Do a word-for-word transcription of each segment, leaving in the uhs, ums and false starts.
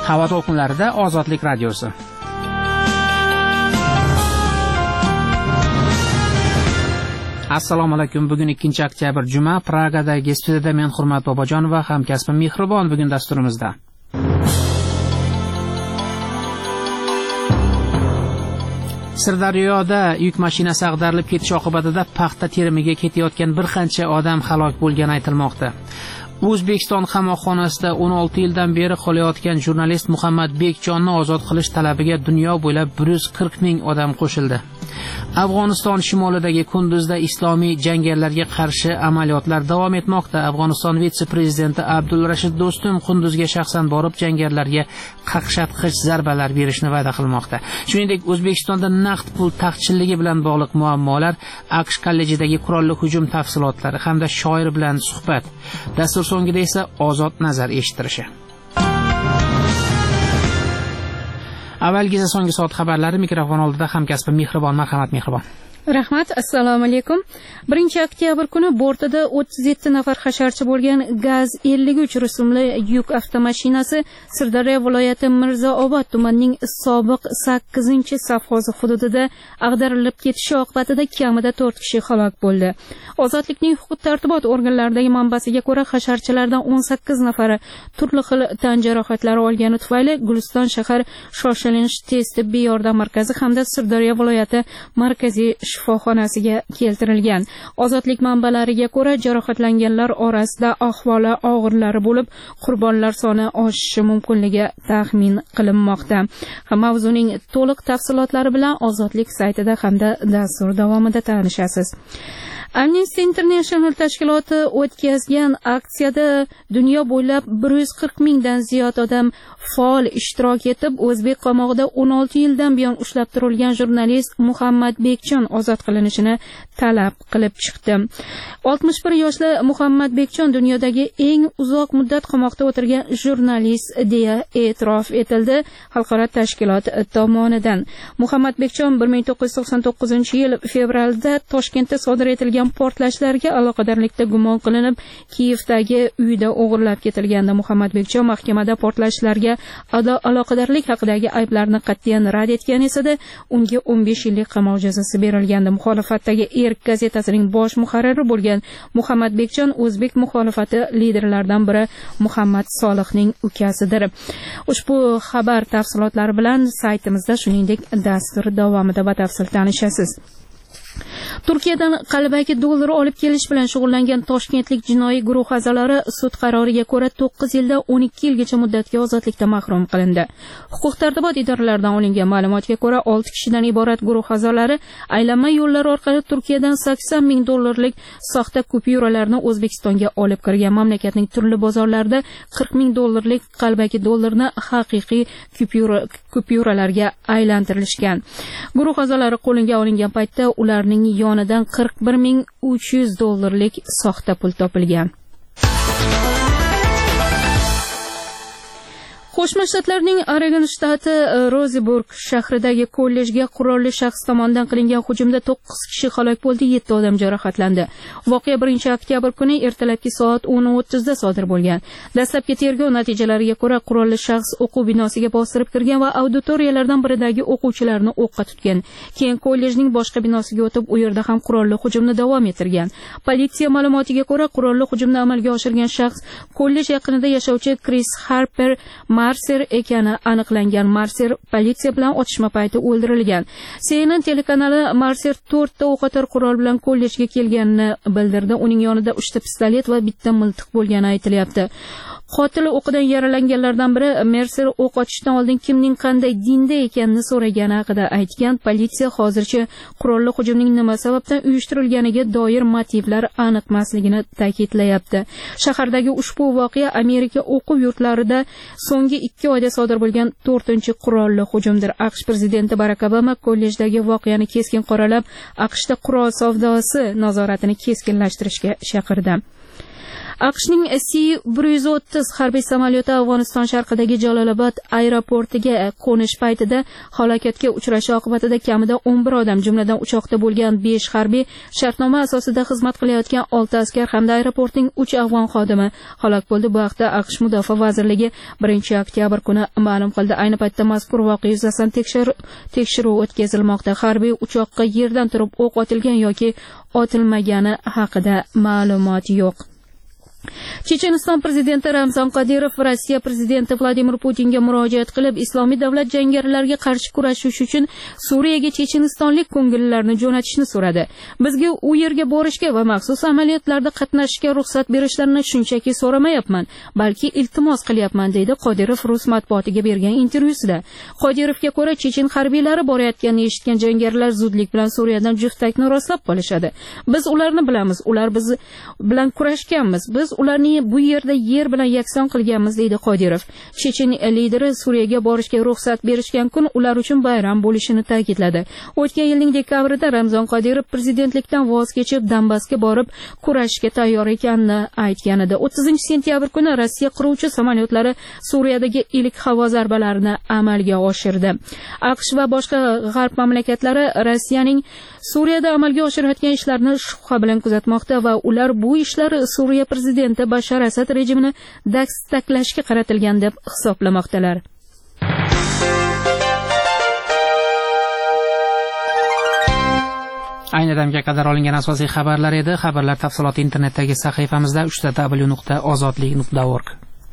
Havo to'lqinlarida Ozodlik radiosi. Assalomu alaykum. Bugun ikkinchi oktyabr juma. Pragadagi studiyada men Hurmat Bobojon va hamkasbim Mehribon bugun dasturimizda. Sirdaryoda yuk mashinasi ag'darilib ketish oqibatida paxta terimiga ketayotgan bir qancha odam halok bo'lgani aytilmoqda. O'zbekiston qamoqxonasida o'n olti yildan beri qolayotgan jurnalist Muhammad Bekjonni ozod qilish talabiga dunyo bo'ylab bir yuz qirq ming odam qo'shildi. Afg'oniston shimolidagi Kunduzda islomiy jangarilarga qarshi amaliyotlar davom etmoqda. Afg'oniston vitse-prezidenti Abdulrashid Do'stum Kunduzga shaxsan borib jangarilarga qaqshatqich zarbalar berishni va'da qilmoqda. Shuningdek, O'zbekistonda naqd pul taqchilligi bilan bog'liq muammolar, AQSh kollejidagi qurolli hujum tafsilotlari hamda shoir bilan suhbat. Dastur so'ngida esa ozod nazar eshittirishi. Avvalgi so'nggi soat xabarlari mikrofon oldida hamkasbim Mehribon. Marhamat Mehribon. Rahmat, assalomu alaykum. birinchi oktyabr kuni bortida o'ttiz yetti nafar hasharchi bo'lgan gaz ellik uch rusumli yuk avtomashinasi Sirdaryo viloyati Mirzaobod tumanining sobiq sakkizinchi safxozi hududida ag'darilib ketishi oqibatida kamida to'rt kishi halok bo'ldi. Ozodlikning huquq-tartibot organlaridagi manbasiga ko'ra, hasharchilardan o'n sakkiz nafari turli xil tan jarohatlari olgani tufayli Guliston shahar shoshilinch tez tibbiy yordam markazi hamda Sirdaryo viloyati markaziy shifoxonasiga keltirilgan. Ozodlik manbalariga ko'ra, jarohatlanganlar orasida ahvoli og'irlari bo'lib, qurbonlar soni oshishi mumkinligi taxmin qilinmoqda. Mavzuning to'liq tafsilotlari bilan Ozodlik saytida hamda dastur davomida tanishasiz. Amnesty International tashkiloti o'tkazgan aksiyada dunyo bo'ylab bir yuz qirq mingdan ziyod odam faol ishtirok etib, O'zbek qamog'ida o'n olti yildan buyon ushlab turilgan jurnalist Muhammad Bekjon ozod qilinishini talab qilib chiqdi. oltmish bir yoshli Muhammad Bekjon dunyodagi eng uzoq muddat qamoqda o'tirgan jurnalist deya e'tirof etildi xalqaro tashkilot tomonidan. Muhammad Bekjon bir ming to'qqiz yuz to'qson to'qqizinchi yil fevralda Toshkentda sodir etilgan portlashlarga aloqadorlikda gumon qilinib, Kiyevdagi uyida o'g'irlab ketilganda Muhammad Bekjon mahkamada portlashlarga aloqadorlik haqidagi ayblarni qat'iyan rad etgan esa-da, unga o'n besh yillik qamoq jazosi berilgandi. Muxolifatdagi Erk gazetasining bosh muharriri bo'lgan Muhammad Bekjon o'zbek muxolifati liderlaridan biri Muhammad Solihning ukasidir. Ushbu xabar tafsilotlari bilan saytimizda, shuningdek, dastur davomida batafsil tanishasiz. Turkiyadan qalbaki dollar olib kelish bilan shug'ullangan toshkentlik jinoiy guruh a'zolari sud qaroriga ko'ra to'qqiz yildan o'n ikki yilgacha muddatga ozodlikdan mahrum qilindi. Huquq-tartibot idoralaridan olingan ma'lumotga ko'ra, olti kishidan iborat guruh a'zolari aylanma yo'llar orqali Turkiyadan sakson ming dollarlik soxta kupyuralarni O'zbekistonga olib kirgan. Mamlakatning turli bozorlarida qirq ming dollarlik qalbaki dollarni haqiqiy kupyura kupyuralarga aylantirishgan. Guruh a'zolari qo'lga olingan paytda ularning yonidan qirq bir ming uch yuz dollarlik soxta pul topilgan. Qo'shma Shtatlarning Oregon shtati Roseburg shahridagi kollejga qurolli shaxs tomonidan qilingan hujumda to'qqiz kishi halok bo'ldi, yetti odam jarohatlandi. Voqea birinchi oktyabr kuni ertalabki soat o'n o'ttizda sodir bo'lgan. Dastlabki tergov natijalariga ko'ra, qurolli shaxs o'quv binosiga bostirib kirgan va auditoriyalardan biridagi o'quvchilarni o'qqa tutgan. Keyin kollejning boshqa binosiga o'tib, u yerda ham qurolli hujumni davom ettirgan. Politsiya ma'lumotiga ko'ra, qurolli hujumni amalga oshirgan shaxs kollej yaqinida yashovchi Chris Harper Marser ekani aniqlangan. Marser politsiya bilan otishma payti o'ldirilgan. C N N telekanali Marser to'rtta o'qotar qurol bilan kollejga kelganini bildirdi. Uning yonida uchta pistolet va bitta miltiq bo'lgani aytilyapti. Qotil o'qidan yaralanganlardan biri Mercer o'q ochishdan oldin kimning qanday dinda ekanini so'ragani haqida aytgan. Politsiya hozircha qurolli hujumning nima sababdan uyushtirilganiga doir motivlar aniqmasligini ta'kidlayapti. Shahardagi ushbu voqea Amerika o'quv yurtlarida so'nggi ikki oyda sodir bo'lgan to'rtinchi qurolli hujumdir. AQSh prezidenti Barack Obama kollejdagi voqeani keskin qoralab, AQShda qurol savdosi nazoratini keskinlashtirishga chaqirdi. AQShning C bir yuz o'ttiz harbiy samolyoti Afg'oniston sharqidagi Jalolobod aeroportiga qo'nish paytida halokatga uchrashi oqibatida kamida o'n bir odam, jumladan uchoqda bo'lgan besh harbiy, shartnoma asosida xizmat qilayotgan olti askar hamda aeroportning uch afg'on xodimi halok bo'ldi. Bu haqda AQSh Mudofaa vazirligi birinchi oktyabr kuni ma'lum qildi. Ayni paytda mazkur voqea yuzasidan tekshiruv o'tkazilmoqda. Harbiy uchoqqa yerdan turib o'q otilgan yoki otilmagani haqida ma'lumot yo'q. Checheniston prezidenti Ramzan Qodirov Rossiya prezidenti Vladimir Putinga murojaat qilib, Islomiy davlat jangarilarga qarshi kurashish uchun Suriyaga chechenistonlik ko'ngillilarni jo'natishni so'radi. Bizga u yerga borishga va maxsus amaliyotlarda qatnashishga ruxsat berishlarini shunchaki so'ramayapman, balki iltimos qilyapman, deydi Qodirov rus matbuotiga bergan intervyusida. Qodirovga ko'ra, chechen harbiylari borayotganini eshitgan jangarilar zudlik bilan Suriyadan juftakni rostlab qolishadi. Biz ularni bilamiz, ular biz bilan kurashganmiz. Biz ularni bu yerda yer bilan yakson qilganmiz, deydi Qodirov. Chechen lideri Suriyaga borishga ruxsat berishgan kun ular uchun bayram bo'lishini ta'kidladi. O'tgan yilning dekabrida Ramzan Qodirov prezidentlikdan voz kechib Donbassga borib kurashishga tayyor ekanini aytgan edi. o'ttizinchi sentyabr kuni Rossiya qiruvchi samolyotlari Suriyadagi ilk havo zarbalarini amalga oshirdi. AQSh va boshqa g'arb mamlakatlari Rossiyaning Suriyada amalga oshirayotgan ishlarini shubha bilan kuzatmoqda va ular bu ishlar Suriya prezidenti Bashar Asad rejimini dastaklashga qaratilgan deb hisoblamoqdalar. Ayni damga qadar olingan asosiy xabarlar edi. Xabarlar tafsiloti internetdagi sahifamizda uch w nuqta ozodlik nuqta org.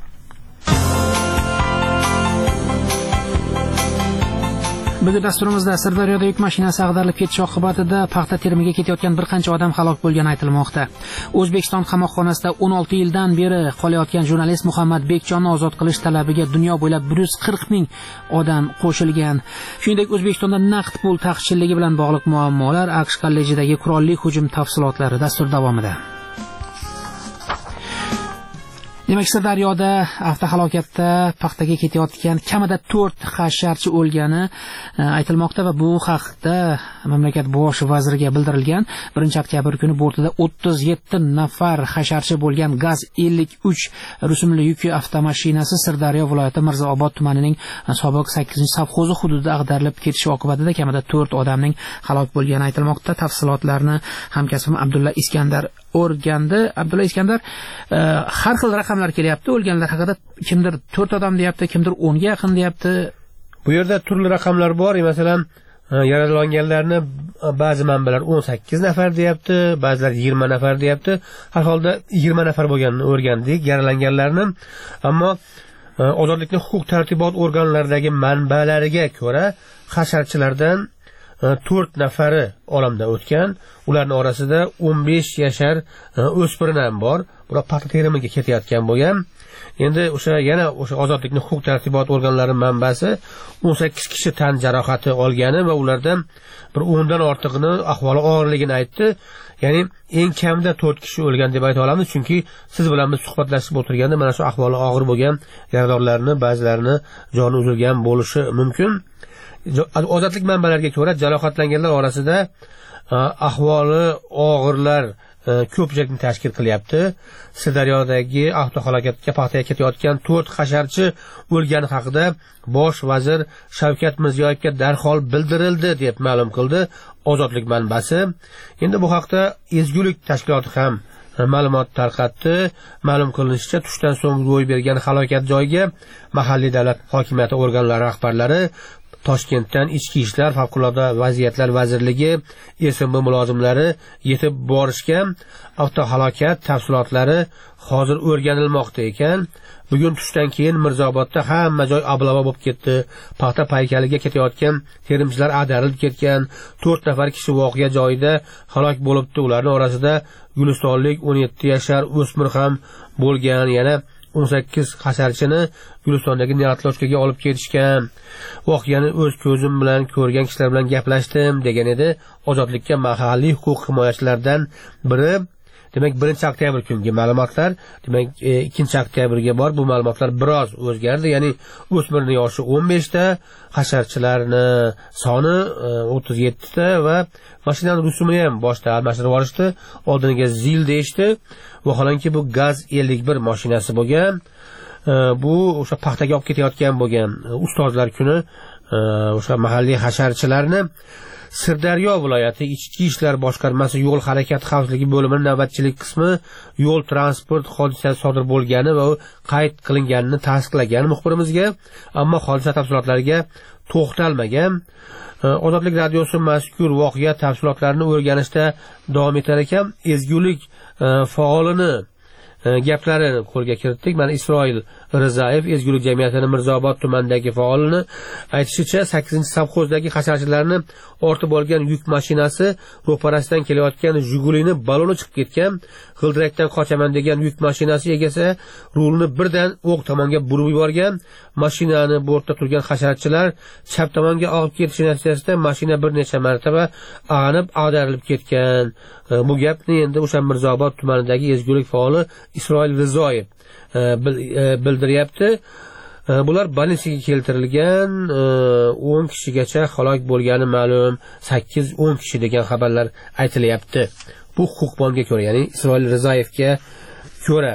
Bugun dasturimizda Sirdaryoda yuk mashinasi ag'darilib ketishi oqibatida paxta terimiga ketayotgan bir qancha odam halok bo'lgani aytilmoqda. O'zbekiston qamoqxonasida o'n olti yildan beri qolayotgan jurnalist Muhammad Bekjonni ozod qilish talabiga dunyo bo'ylab bir yuz qirq ming odam qo'shilgan. Shuningdek, O'zbekistonda naqd pul taqchilligi bilan bog'liq muammolar, AQSh kollejidagi qurolli hujum tafsilotlari dastur davomida. Demak, Sirdaryoda avtohalokatda paxtaga ketayotgan kamida to'rt hasharchi o'lgani aytilmoqda va bu haqda mamlakat bosh vaziriga bildirilgan. birinchi oktyabr kuni bortida o'ttiz yetti nafar hasharchi bo'lgan gaz ellik uch rusumli yuk avtomashinasi Sirdaryo viloyati Mirzaobod tumanining sobiq sakkizinchi sovxozi hududida ag'darilib ketishi oqibatida kamida to'rt odamning halok bo'lgani aytilmoqda. Tafsilotlarni hamkasbim Abdulla Iskandar o'rgandi. Abdulla Iskandar, har xil raqamlar kelyapti. O'lganlar haqida kimdir to'rt odam deyapti, kimdir o'nga yaqin deyapti. Bu yerda turli raqamlar bor. Masalan, yaralanganlarni ba'zi manbalar o'n sakkiz nafar deyapti, ba'zilar yigirma nafar deyapti. Har holda yigirma nafar bo'lganini o'rgandik yaralanganlarni. Ammo ozodlikni huquq tartibot organlaridagi manbalariga ko'ra hasharchilardan to'rt nafari olamdan o'tgan. Ularning orasida o'n besh yashar o'spirin ham bor. Bular paxta terimiga ketayotgan bo'lgan. Endi o'sha yana o'sha ozodlikni huquq tartibot organlari manbasi o'n sakkiz kishi tan jarohati olgani va ulardan bir o'ndan ortig'ini ahvoli og'irligini aytdi. Ya'ni eng kamida to'rt kishi o'lgan deb ayta olamiz, chunki siz bilan biz suhbatlashib o'tirganda mana shu ahvoli og'ir bo'lgan yaradorlarni ba'zilarini joni uzilgan bo'lishi mumkin. Ozodlik manbalariga ko'ra jarohatlanganlar orasida ahvoli og'irlar ko'pchilikni tashkil qilyapti. Sirdaryodagi avtohalokatga paxtaga ketayotgan to'rt hasharchi o'lgani haqida bosh vazir Shavkat Mirziyoyevga darhol bildirildi deb ma'lum qildi ozodlik manbasi. Endi bu haqda Ezgulik tashkiloti ham ma'lumot tarqatdi. Ma'lum qilinishicha, tushdan so'ng ro'y bergan halokat joyiga mahalliy davlat hokimiyati organlari rahbarlari, Toshkentdan Ichki ishlar favqulodda vaziyatlar vazirligi S M B mulozimlari yetib borishgan. Avtohalokat tafsilotlari hozir o'rganilmoqda ekan. Bugun tushdan keyin Mirzaobodda hamma joy ablava bo'lib ketdi. Paxta paykaliga ketayotgan terimchilar ag'darilib ketgan. to'rt nafar kishi voqea joyida halok bo'libdi. Ularning orasida gulistonlik o'n yetti yashar o'smir ham bo'lgan. Yana o'n sakkiz hasharchini Gulistondagi neatlochkaga olib ketishgan. Voqeani o'z ko'zim bilan ko'rgan kishilar bilan gaplashdim degan edi ozodlikka mahalliy huquq himoyachilardan biri. Demak, birinchi oktyabr kungi ma'lumotlar, demak, ikkinchi oktyabrga bor bu ma'lumotlar biroz o'zgardi. Ya'ni o'smirning yoshi o'n besh ta, hasharchilarning soni o'ttiz yetti ta va mashinaning rusumini ham boshda almashtirib olishdi. Oldiniga zil deyishdi. Vaholanki bu gaz ellik bir mashinasi bo'lgan. Bu o'sha paxtaga olib ketayotgan bo'lgan ustozlar kuni o'sha mahalliy hasharchilarni Sirdaryo viloyati Ichki ishlar boshqarmasi yo'l harakati xavfsizligi bo'limining navbatchilik qismi yo'l transport hodisasi sodir bo'lgani va u qayd qilinganini tasdiqlagan muxbirimizga, ammo hodisa tafsilotlariga to'xtalmagan. Ozodlik radiosi mazkur voqea tafsilotlarini o'rganishda davom etar ekan. Ezgulik faolini gaplarini qo'lga kiritdik. Mana Isroil Rizayev, Ezgulik jamiyatining Mirzobod tumanidagi faolini aytishicha, sakkizinchi savxozdagi hasharchilarni ortib olgan yuk mashinasi ro'parasidan kelayotgan Jigulini baloni chiqib ketgan. G'ildirakdan qochaman degan yuk mashinasi egasi rulni birdan o'q tomonga burib yuborgan. Mashinani bortda turgan hasharchilar chap tomonga og'ib ketishi natijasida mashina bir necha marotaba ag'anib, ag'darilib ketgan. Bu gapni endi o'sha Mirzobod tumanidagi ezgulik faoli Isroil Rizoyev bildiryapti. Bular bolnitsaga keltirilgan, o'n kishigacha halok bo'lgani ma'lum, sakkiz o'n kishi degan xabarlar aytilyapti. Bu huquqbonga ko'ra, ya'ni Isroil Rizoyevga ko'ra.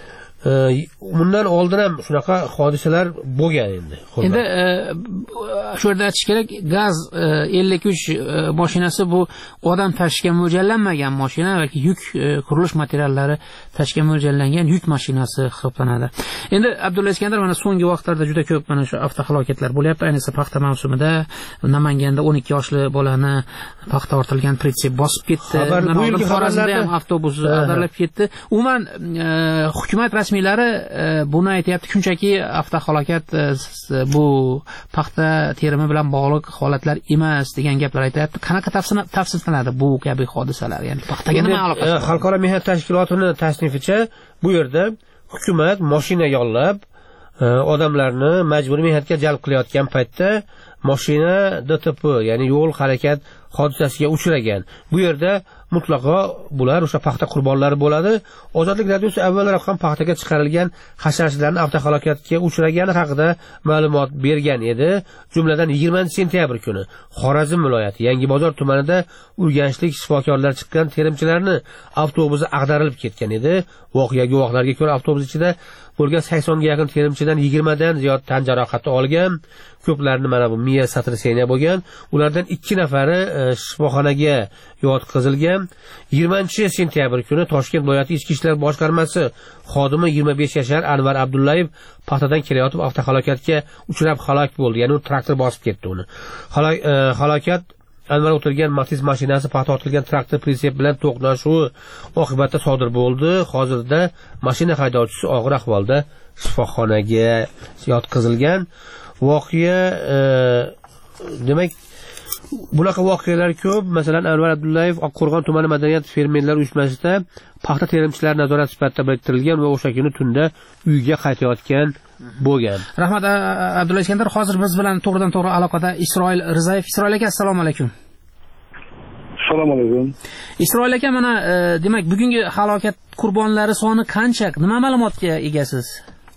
Bundan oldin ham shunaqa hodisalar bo'lgan endi. Endi shu yerda aytish kerak, gaz ellik uch mashinasi bu odam tashishga mo'ljallanmagan mashina, balki yuk qurilish materiallari tashishga mo'ljallangan yuk mashinasi hisoblanadi. Endi Abdulla Iskandar, mana so'nggi vaqtlarda juda ko'p mana shu avtohalokatlar bo'lyapti, ayniqsa paxta mavsumida. Namanganda o'n ikki yoshli bolani paxta ortilgan pritsep bosib ketdi. Xorazmda ham avtobus ag'darilib ketdi. Umuman hukumat rasmiylari buni aytayapti, shunchaki avtohalokat bu paxta terimi bilan bog'liq holatlar emas degan gaplar aytayapti. Qanaqa tafsirlanadi bu kabi hodisalar? Ya'ni paxtaga nima aloqasi? Xalqaro mehnat tashkilotining tasnificha bu yerda hukumat mashina yollab odamlarni majburiy mehnatga jalb qilayotgan paytda mashina D T P, ya'ni yo'l harakat hodisasiga uchragan. Bu yerda mutlaqo bular o'sha paxta qurbonlari bo'ladi. Ozodlik radiosi avvalroq ham paxtaga chiqarilgan hasharchilarning avtohalokatga uchragani haqida ma'lumot bergan edi. Jumladan yigirmanchi sentyabr kuni Xorazm viloyati Yangibozor tumanida urganchlik shifokorlar chiqqan terimchilarni avtobusi ag'darilib ketgan edi. Voqea guvohlariga ko'ra, avtobus ichida bo'lgan saksonga yaqin terimchidan yigirmadan ziyod tan jarohati olgan. Ko'plarni mana bu miya satraseniya bo'lgan. Ulardan ikki nafari shifoxonaga yotqizilgan. yigirmanchi sentyabr kuni Toshkent viloyati Ichki ishlar boshqarmasi xodimi yigirma besh yashar Anvar Abdullayev paxtadan kelayotib avtohalokatga uchrab halok bo'ldi. Ya'ni u traktor bosib ketdi uni. Halokat Anvar o'tirgan Matiz mashinasi paxta ortilgan traktor pritsep bilan to'qnashuvi oqibatida sodir bo'ldi. Hozirda mashina haydovchisi og'ir ahvolda shifoxonaga yotqizilgan. Voqea demak bunaqa voqealar ko'p. Masalan, Anvar Abdullayev Oqqo'rg'on tumani madaniyat fermerlar uyushmasida paxta terimchilari nazorat sifatida biriktirilgan va o'sha kuni tunda uyiga qaytayotgan bo'lgan. Rahmat Abdulla Iskandar. Hozir biz bilan to'g'ridan to'g'ri aloqada Isroil Rizayev. Isroil aka, assalomu alaykum. Assalomu alaykum. Isroil aka, mana demak bugungi halokat qurbonlari soni qancha? Nima ma'lumotga egasiz?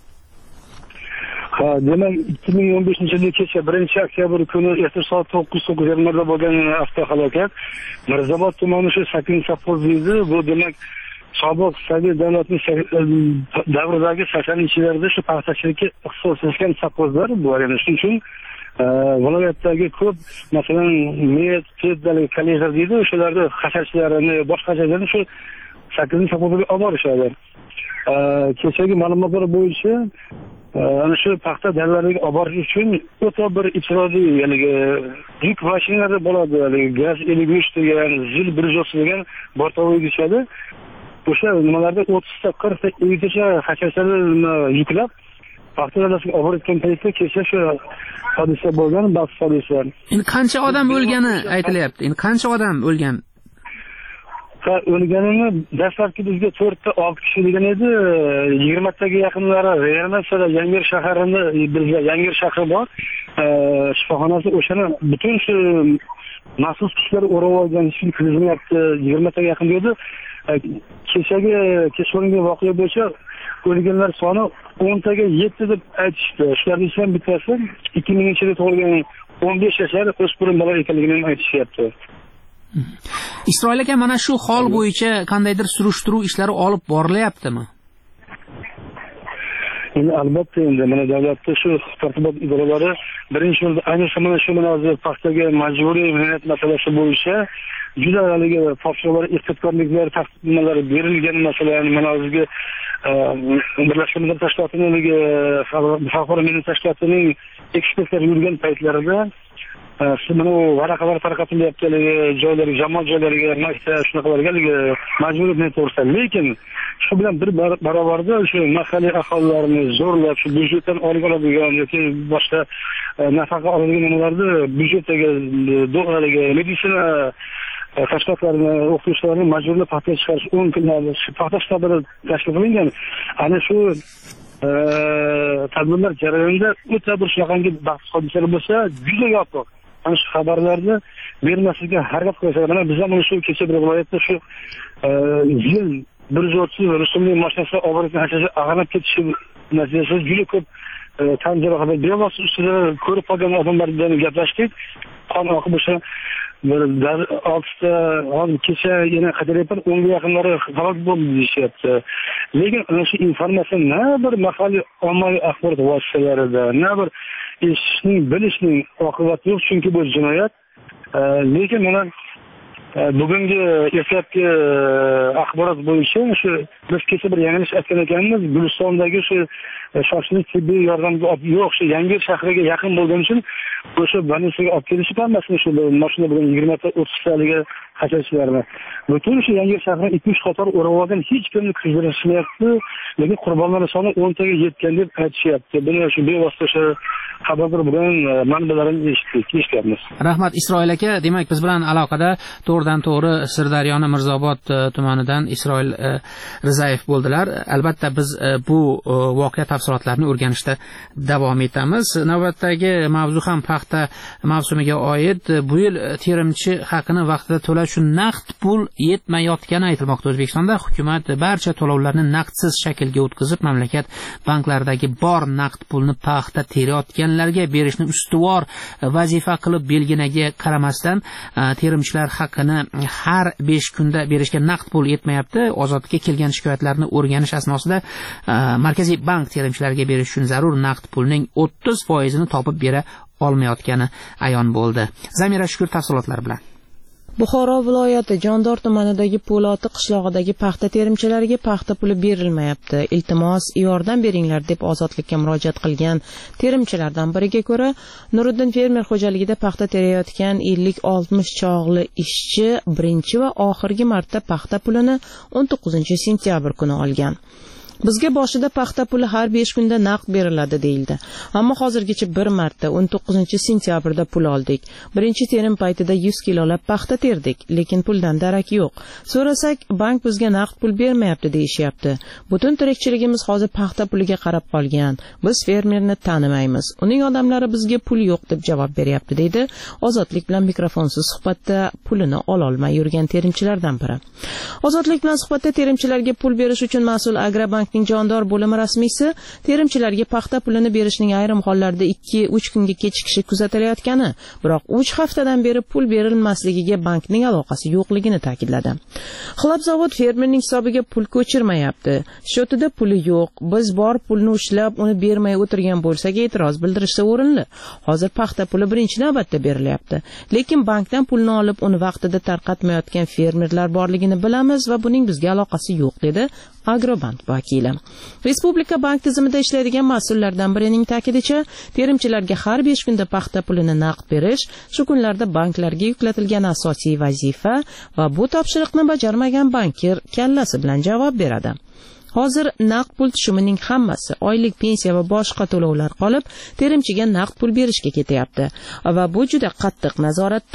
Ha, demak ikki ming o'n beshinchi yil kecha birinchi oktyabr kuni erta soat to'qqiz to'qqiz yarimlarda bo'lgan avtohalokat Mirzobod tumani shu sakkizinchi savxoz deydi. Bu demak sobiq Sovet davlatining davridagi saksoninchi yillarda shu paxtachilikka ixtisoslashgan savxozlar bu. Ya'ni shuning uchun viloyatdagi ko'p, masalan, met, pedalik, kollejlar deydi, o'shalarni hasharchilarini, boshqa joylarni shu sakkizinchi savxozga olib borishadi. Kechagi ma'lumotlar bo'yicha ana shu paxta dallalariga olib borish uchun o'ta bir ijrodiy, ya'ni yuk mashinalari bo'ladi, ya'ni gaz ellik uch degan, zil bir jos degan bortovoy geçadi. O'sha nimalarda o'ttizta qirqta uygacha hasharchilarni yuklab paxta dallasiga olib borayotgan paytda kecha shu hodisa bo'lgan, bas hodisa. Endi qancha odam o'lgani aytilyapti? Endi qancha odam o'lgan? O'lganini dastlabki bizga to'rtta olti kishi degan edi. yigirmataga yaqinlari reanimatsiyada Yangiyer shahrini, bizga Yangiyer shahri bor. Shifoxonasi o'shani butun shu maxsus kuchlar o'rab olgan, hech kim kirizmayapti. yigirmataga yaqin edi. kechagi kechqurungi voqea bo'yicha o'lganlar soni o'ntaga yetti deb aytishdi. Shularning ham bittasi ikki minginchi yilda tug'ilgan o'n besh yashar o'smir bola ekanligini aytishyapti. Isroil aka, mana shu hol bo'yicha qandaydir surishtiruv ishlari olib borilyaptimi? Endi albatta endi mana davlatda shu tartibot idoralari birinchi o'rinda ayniqsa mana shu mana hozir paxtaga majburiy mehnat masalasi bo'yicha juda haligi topshiriqlar, iqtidorliklar, taqdimlar berilgan masalan mana hozirgi Birlashgan Millatlar Tashkilotining xalqaro mehnat tashkilotining ekspertlari yurgan paytlarida mana varaqalar tarqatilyapti joylarga, jamoat joylariga, maktab shunaqalarga majburiy mehnat to'g'risida. Lekin shu bilan bir barobarda shu mahalliy aholilarni zo'rlab shu byudjetdan olib oladigan yoki boshqa nafaqa oladigan nimalarni byudjetdagi do'qlarga meditsina tashkilotlarini, o'qituvchilarni majburlab paxtaga chiqarish o'n kunlarda paxta shtablari tashkil qilingan. Ana shu tadbirlar jarayonida o'ta bir shunaqangi baxtsiz hodisalar bo'lsa, juda yopiq ana shu xabarlarni bermaslikka harakat qilishadi. Mana biz ham shu kecha bir viloyatda shu yil bir yuz o'ttiz rusumli mashinasi oborgan hajasi ag'anab ketishi natijasida juda ko'p tan jarohati bevosita ustida ko'rib qolgan odamlar bilan gaplashdik. Qon oqib o'sha bir oltita hozir kecha yana qadaryapman o'nga yaqinlari halok bo'ldi deyishyapti. Lekin ana shu informatsiya na bir mahalliy ommaviy axborot vositalarida, na bir eshitishning, bilishning oqibati yo'q, chunki bu jinoyat. Lekin mana bugungi ertalabki axborot bo'yicha shu biz kecha bir yanglish aytgan ekanmiz, Gulistondagi shu shoshilinch tibbiy yordam yo'q, shu Yangi shahriga yaqin bo'lgani uchun o'sha больницаga olib kelishib hammasini shu mashina bilan yigirma ta o'ttiz taliga qachashlarni. Butun shu Yangi shahrini ikki uch qator o'rab olgan, hech kimni qidirishmayapti, lekin qurbonlar soni o'ntaga yetgan deb aytishyapti. Buni shu bevosita o'sha xabarlar bilan manbalarni eshitdik, eshityapmiz. Rahmat Isroil aka, demak biz bilan aloqada to'g'ridan to'g'ri Sirdaryoni Mirzobod tumanidan Isroil Rizayev bo'ldilar. Albatta biz bu voqea tafsilotlarini o'rganishda davom etamiz. Navbatdagi mavzu ham paxta mavsumiga oid. Bu yil terimchi haqini vaqtida to'lash uchun naqd pul yetmayotgani aytilmoqda. O'zbekistonda hukumat barcha to'lovlarni naqdsiz shaklga o'tkazib, mamlakat banklaridagi bor naqd pulni paxta terayotganlarga berishni ustuvor vazifa qilib belginaga qaramasdan terimchilar haqini har besh kunda berishga naqd pul yetmayapti. Ozodlikka kelgan shikoyatlarni o'rganish asnosida Markaziy bank terimchilarga berish uchun zarur naqd pulning o'ttiz foizini topib bera olmayotgani ayon bo'ldi. Zamira Shukur tafsilotlar bilan. Buxoro viloyati Jondor tumanidagi Po'loti qishlog'idagi paxta terimchilariga paxta puli berilmayapti. Iltimos, yordam beringlar deb ozodlikka murojaat qilgan terimchilardan biriga ko'ra, Nuriddin fermer xo'jaligida paxta terayotgan ellik oltmish chog'li ishchi birinchi va oxirgi marta paxta pulini o'n to'qqizinchi sentyabr kuni olgan. Bizga boshida paxta puli har besh kunda naqd beriladi deyildi. Ammo hozirgacha bir marta o'n to'qqizinchi sentyabrda pul oldik. Birinchi terim paytida yuz kilolab paxta terdik, lekin puldan darak yo'q. So'rasak, bank bizga naqd pul bermayapti deyishyapti. Butun tirikchiligimiz hozir paxta puliga qarab qolgan. Biz fermerni tanimaymiz. Uning odamlari bizga pul yo'q deb javob beryapti, deydi Ozodlik bilan mikrofonsiz suhbatda pulini ololmay yurgan terimchilardan biri. Ozodlik bilan suhbatda terimchilarga pul berish uchun mas'ul Agrobank Jondor bo'limi rasmiysi terimchilarga paxta pulini berishning ayrim hollarda ikki uch kunga kechikishi kuzatilayotgani, biroq uch haftadan beri pul berilmasligiga bankning aloqasi yo'qligini ta'kidladi. Xilab zavod fermerning hisobiga pul ko'chirmayapti. Shotida puli yo'q. Biz bor pulni ushlab, uni bermay o'tirgan bo'lsak, e'tiroz bildirishsa o'rinli. Hozir paxta puli birinchi navbatda berilyapti. Lekin bankdan pulni olib, uni vaqtida tarqatmayotgan fermerlar borligini bilamiz va buning bizga aloqasi yo'q, dedi Agrobank vakili. Respublika bank tizimida ishlaydigan mas'ullardan birining ta'kidicha, terimchilarga har besh kunda paxta pulini naqd berish shu kunlarda banklarga yuklatilgan asosiy vazifa va bu topshiriqni bajarmagan bankir kallasi bilan javob beradi. Hozir naqd pul tushumining hammasi oylik pensiya va boshqa to'lovlar qolib, terimchiga naqd pul berishga ketyapti va bu juda qattiq nazoratda.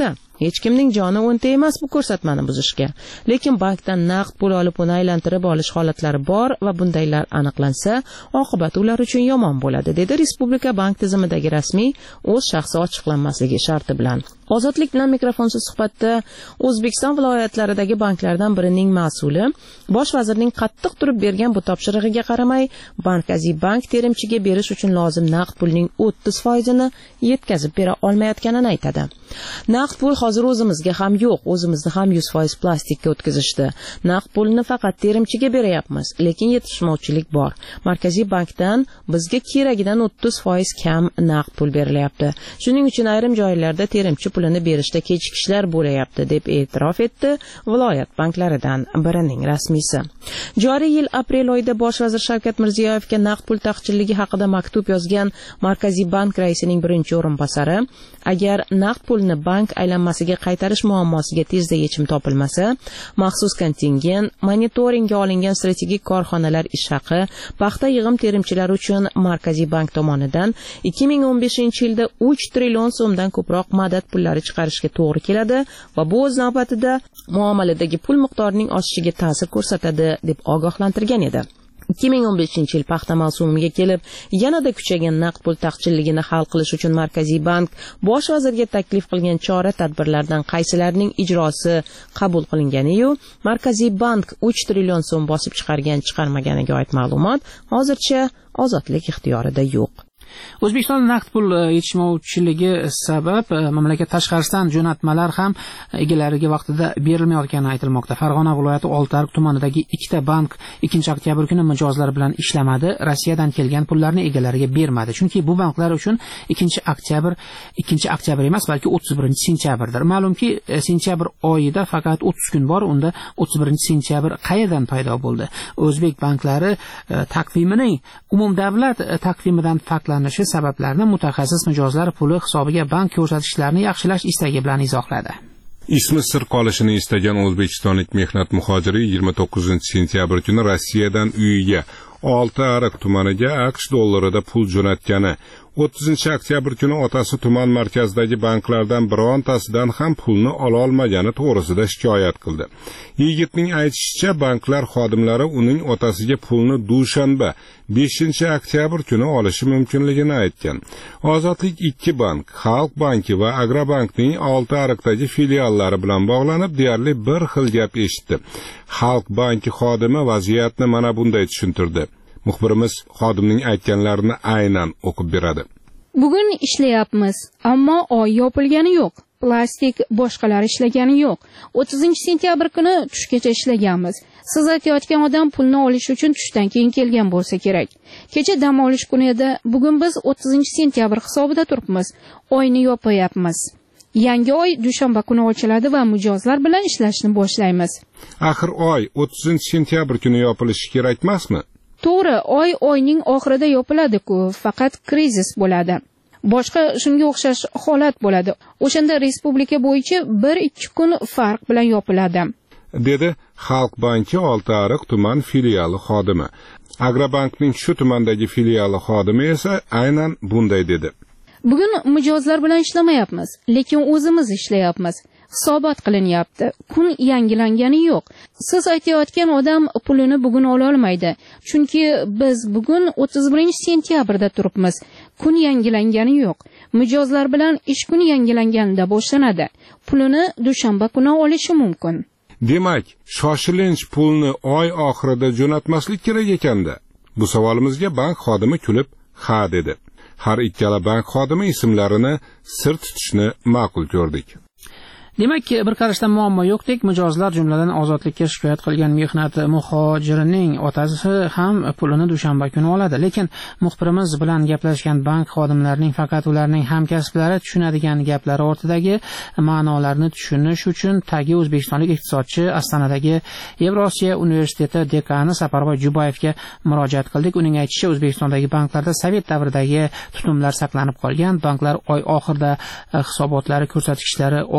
Hech kimning joni o'nta emas bu ko'rsatmani buzishga. Lekin bankdan naqd pul olib uni aylantirib olish holatlari bor va bundaylar aniqlansa, oqibati ular uchun yomon bo'ladi, dedi Respublika bank tizimidagi rasmiy o'z shaxsi ochiqlanmasligi sharti bilan. Ozodlik bilan mikrofonsiz suhbatda O'zbekiston viloyatlaridagi banklardan birining mas'uli bosh vazirning qattiq turib bergan bu topshirig'iga qaramay, Markaziy bank terimchiga berish uchun lozim naqd pulning o'ttiz foizini yetkazib bera olmayotganini aytadi. Naqd pul hozir o'zimizga ham yo'q, o'zimizni ham yuz foiz plastikka o'tkazishdi. Naqd pulni faqat terimchiga berayapmiz, lekin yetishmovchilik bor. Markaziy bankdan bizga keragidan o'ttiz foiz kam naqd pul berilyapti. Shuning uchun ayrim joylarda terimchi pulini berishda kechikishlar bo'layapti, deb e'tirof etdi viloyat banklaridan birining rasmiysi. Joriy yil aprel oyida bosh vazir Shavkat Mirziyoyevga naqd pul taqchilligi haqida maktub yozgan Markaziy bank raisining birinchi o'rinbosari, agar naqd pulni bank aylanmasiga qaytarish muammosiga tezda yechim topilmasa, maxsus kontingent, monitoringga olingan strategik korxonalar ish haqi, paxta yig'im terimchilari uchun Markaziy bank tomonidan ikki ming o'n beshinchi yilda uch trillion so'mdan ko'proq madad pullari chiqarishga to'g'ri keladi va bu o'z navbatida muomaladagi pul miqdorining oshishiga ta'sir ko'rsatadi, deb ogohlantirgan edi. ikki ming o'n beshinchi yil paxta mavsumiga kelib, yanada kuchaygan naqd pul taqchilligini hal qilish uchun Markaziy bank bosh vazirga taklif qilgan chora-tadbirlardan qaysilarining ijrosi qabul qilingani-yu, Markaziy bank uch trillion so'm bosib chiqargan chiqarmaganiga oid ma'lumot hozircha ozodlik ixtiyorida yo'q. O'zbekistonda naqd pul yetishmovchiligi sabab mamlakat tashqarisidan jo'natmalar ham egalariga vaqtida berilmayotgani aytilmoqda. Farg'ona viloyati Oltiariq tumanidagi ikkita bank ikkinchi oktyabr kuni mijozlar bilan ishlamadi, Rossiyadan kelgan pullarni egalariga bermadi. Chunki bu banklar uchun ikkinchi oktyabr ikkinchi oktyabr emas, balki o'ttiz birinchi sentyabrdir. Ma'lumki, sentyabr oyida faqat o'ttiz kun bor, unda o'ttiz birinchi sentyabr qayerdan paydo bo'ldi? O'zbek banklari taqvimining umumdavlat taqvimidan farqlanadi sabablarini mutaxassis mijozlar puli hisobiga bank ko'rsatkichlarini yaxshilash istagi bilan izohladi. Ismi sir qolishini istagan o'zbekistonlik mehnat muhojiri yigirma to'qqizinchi sentyabr kuni Rossiyadan uyiga Oltiariq tumaniga AQSh dollarida pul jo'natgani, o'ttizinchi oktyabr kuni otasi tuman markazidagi banklardan birontasidan ham pulni ola olmagani to'g'risida shikoyat qildi. Yigitning aytishicha, banklar xodimlari uning otasiga pulni dushanba beshinchi oktyabr kuni olishi mumkinligini aytgan. Ozodlik ikki bank, Xalq banki va Agrobankning Oltiariqdagi filiallari bilan bog'lanib, deyarli bir xil gap eshitdi. Xalq banki xodimi vaziyatni mana bunday tushuntirdi. Muxbirimiz xodimning aytganlarini aynan o'qib beradi. Bugun ishlayapmiz, ammo oy yopilgani yo'q. Plastik boshqalar ishlagani yo'q. o'ttizinchi sentyabr kuni tushgacha ishlaganmiz. Siz aytayotgan odam pulni olish uchun tushdan keyin kelgan bo'lsa kerak. Kecha dam olish kuni edi. Bugun biz o'ttizinchi sentyabr hisobida turibmiz. Oyni yopayapmiz. Yangi oy dushanba kuni ochiladi va mijozlar bilan ishlashni boshlaymiz. Axir oy o'ttizinchi sentyabr kuni yopilishi kerak emasmi? To'g'ri, oy oyning oxirida yopiladi-ku, faqat krizis bo'ladi. Boshqa shunga o'xshash holat bo'ladi. O'shanda respublika bo'yicha bir ikki kun farq bilan yopiladi, dedi Xalq banki Oltiariq tuman filiali xodimi. Agrobankning shu tumandagi filiali xodimi esa aynan bunday dedi. Bugun mijozlar bilan ishlamayapmiz, lekin o'zimiz ishlayapmiz. Hisobot qilinyapti. Kun yangilangani yo'q. Siz aytayotgan odam pulini bugun ola olmaydi. Chunki biz bugun o'ttiz birinchi sentyabrda turibmiz. Kun yangilangani yo'q. Mijozlar bilan ish kuni yangilanganida boshlanadi. Pulini dushanba kuni olishi mumkin. Demak, shoshilinch pulni oy oxirida jo'natmaslik kerak ekanda. Bu savolimizga bank xodimi kulib, ha dedi. Har ikkala bank xodimi ismlarini sir tutishni ma'qul ko'rdik. Demak, bir qarashda muammo yo'qdek, mijozlar jumladan ozodlikka shikoyat qilgan mehnat muhojirining otasi ham pulini dushanba kuni oladi. Lekin muxbirimiz bilan gaplashgan bank xodimlarining faqat ularning hamkasblari tushunadigan gaplari ortidagi ma'nolarni tushunish uchun tagi o'zbekistonlik iqtisodchi Ostonadagi Yevrosiyo universiteti dekani Saparboy Jubayevga murojaat qildik. Uning aytishicha, O'zbekistondagi banklarda sovet davridagi tutumlar saqlanib qolgan. Banklar oy oxirida hisobotlari ko'rsatkichlari oldingi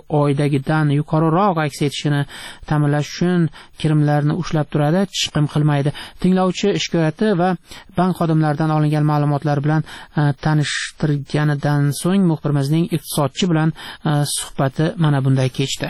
oydagidan yuqoriroq aks etishini ta'minlash uchun kirimlarni ushlab turadi, chiqim qilmaydi. Tinglovchi shikoyati va bank xodimlaridan olingan ma'lumotlar bilan tanishtirganidan so'ng muxbirimizning iqtisodchi bilan suhbati mana bunday kechdi.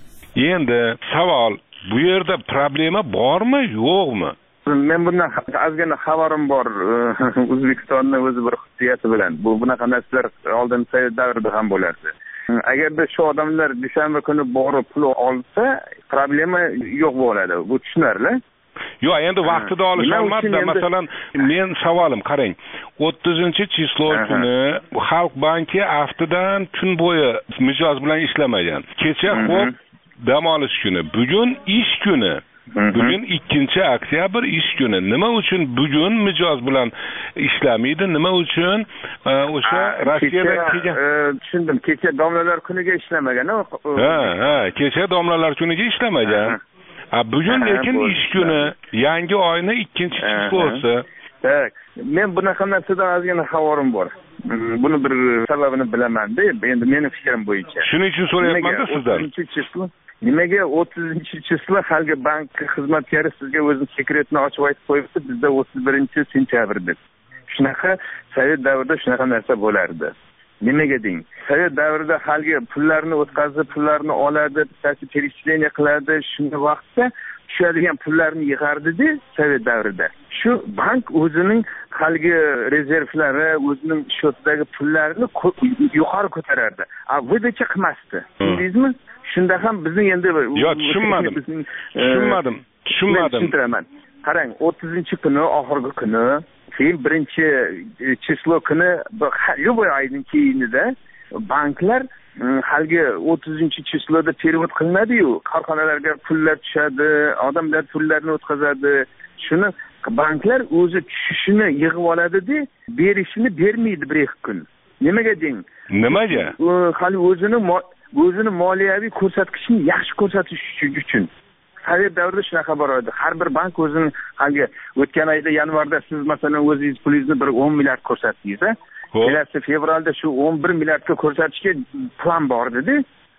Endi savol, bu yerda problema bormi, yo'qmi? Men bundan ozgina xabarim bor. O'zbekistonning o'zi bir xususiyati bilan. Bu bunaqa narsalar oldin Sovet davrida ham bo'lardi. Agarda shu odamlar dushanba kuni borib pul olsa, problema yo'q bo'ladi. Bu tushunarli. Yo'q, endi vaqtida olish olmadi. Masalan, men savolim qarang. o'ttizinchi chislo kuni Xalq banki haftadan kun bo'yi mijoz bilan ishlamagan. Kecha xo'p dam olish kuni, bugun ish kuni. Bugun ikkinchi oktyabr ish kuni. Nima uchun bugun mijoz bilan ishlamaydi? Nima uchun o'sha Rossiyadan kelgan? Tushundim. Kecha domlalar kuniga ishlamagan. Ha, ha, kecha domlalar kuniga ishlamagan. A bugun lekin ish kuni, yangi oyning ikkinchi chislosi. Tak. Men bunaqa narsadan ozgina xabarim bor. Buni bir sababini bilaman-da, endi mening fikrim bo'yicha. Shuning uchun so'rayapman-da sizdan. o'ttizinchi chislo Nimaga o'ttizinchi chislo halgi bank xizmatkari sizga o'zining sekretini ochib aytib qo'yibdi, bizda o'ttiz birinchi sentyabrda. Shunaqa Sovet davrida shunaqa narsa bo'lardi. Nimaga deng? Sovet davrida halgi pullarni o'tkazib, pullarni oladi, bittasi перечисление qiladi, shunday vaqtda tushadigan pullarni yig'ardi-da Sovet davrida. Shu bank o'zining halgi rezervlari, o'zining shotdagi pullarini yuqori ko'tarardi. A vydacha qilmasdi. Bildingizmi? Shunda ham bizning endi Yo'q, tushunmadim. Tushunmadim. Tushunmadim. Tushuntiraman. Qarang, o'ttizinchi kuni, oxirgi kuni, keyin birinchi chislo kuni, любой oyning keyinida banklar halgi o'ttizinchi chisloda перевод qilinadi-yu, korxonalarga pullar tushadi, odamlar pullarini o'tkazadi. Shuni banklar o'zi tushishini yig'ib oladi-da, berishini bermaydi bir ikki kun. Nimaga deng? Nimaga? Hali o'zini o'zini moliyaviy ko'rsatkichini yaxshi ko'rsatish uchun. Sovet davrida shunaqa bor edi. Har bir bank o'zining halgi o'tgan oyda yanvarda siz masalan o'zingiz pulingizni bir o'n milliard ko'rsatdingiz, a? Kelasi fevralda shu o'n bir milliardga ko'rsatishga plan bor edi.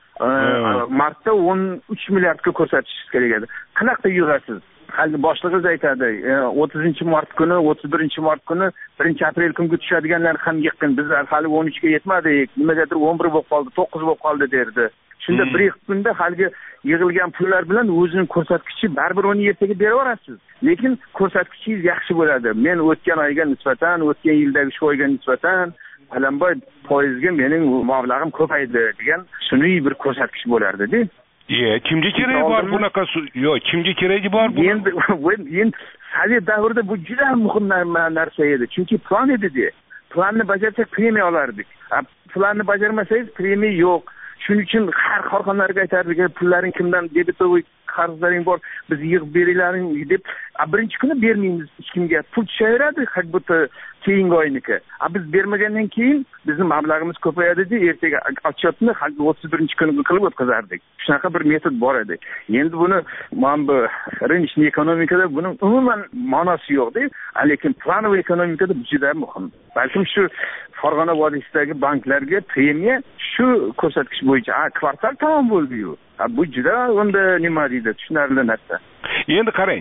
Martda o'n uch milliardga ko'rsatishingiz kerak edi. Qanaqa yig'asiz? Halgi boshlig'ingiz aytadi, o'ttizinchi mart kuni, o'ttiz birinchi mart kuni, birinchi aprel kunga tushadiganlar ham yiqqin. Bizlar hali o'n uchga yetmadik. Nimagadir o'n bir bo'lib qoldi, to'qqiz bo'lib qoldi derdi. Shunda bir ikki kunda halgi yig'ilgan pullar bilan o'zining ko'rsatkichi baribir uni ertaga berib yorasiz. Lekin ko'rsatkichingiz yaxshi bo'ladi. Men o'tgan oyga nisbatan, o'tgan yildagi shu oyga nisbatan Palamboy foizga mening mablag'im ko'paydi degan sun'iy bir ko'rsatkich bo'lardi-da. Ye, kimga keragi bor bunaqa? Yo'q, kimga keragi bor bu? Endi endi Sovet davrida bu juda muhim narsa edi. Chunki plan edi-da. Planni bajarsak premiya olardik. Planni bajarmasangiz premiya yo'q. Shuning uchun har korxonalarga aytardik, pullaring kimdan debitovoy qarzlaring bor, biz yig'ib beringlaring deb, birinchi kuni bermaymiz hech kimga. Pul tushaveradi, как будто keyingi oyniki. A biz bermagandan keyin bizning mablag'imiz ko'payadi-da, ertaga отчетni o'ttiz birinchi kuni qilib o'tkazardik. Shunaqa bir metod bor edi. Endi buni mana bu rыночный ekonomikada buning umuman ma'nosi yo'q-da, lekin planoviy ekonomikada juda muhim. Balkim shu Farg'ona vodiysidagi banklarga premiya shu ko'rsatkich bo'yicha kvartal tamom bo'ldi-yu. Bu juda unda nima deydi, tushunarli narsa. Endi qarang,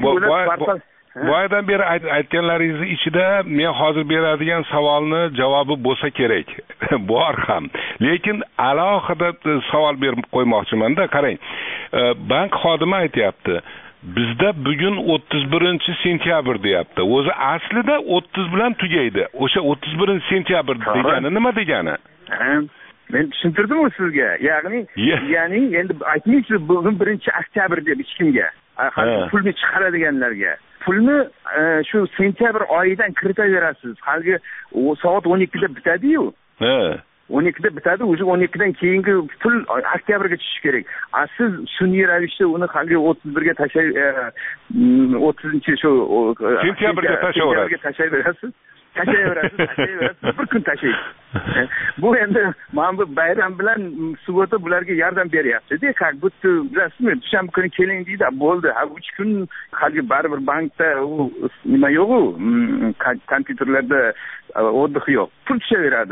boyadan beri aytganlaringiz ichida men hozir beradigan savolni javobi bo'lsa kerak. Bor ham. Lekin alohida savol berib qo'ymoqchiman-da, qarang. Bank xodimi aytayapti, bizda bugun o'ttiz birinchi sentyabr deyapti. O'zi aslida o'ttiz bilan tugaydi. O'sha o'ttiz birinchi sentyabr degani nima degani? Men tushuntirdim-ku sizga. Ya'ni, ya'ni endi aytmaysiz bugun birinchi oktyabr deb hech kimga. Hali pulni chiqaradiganlarga. Pulni shu sentyabr oyidan kiritaverasiz. Haligi soat o'n ikkida bitadi-yu. Ha. o'n ikkida bitadi, o'sha o'n ikkidan keyingi pul oktyabrga tushishi kerak. A siz sun'iy ravishda uni haligi o'ttiz birga tashlay o'ttizinchi shu sentyabrga tashlayverasiz. Tashlayverasiz, tashlayverasiz, bir kun tashlaysiz. Bu endi mana bu bayram bilan sug'urta bularga yordam beryapti-da. Как будто bilasizmi, dushanba kuni keling deydi, bo'ldi. Ha uch kun haligi baribir bankda u nima yo'q-u, kompyuterlarda o'tdix yo'q. Pul tushaveradi.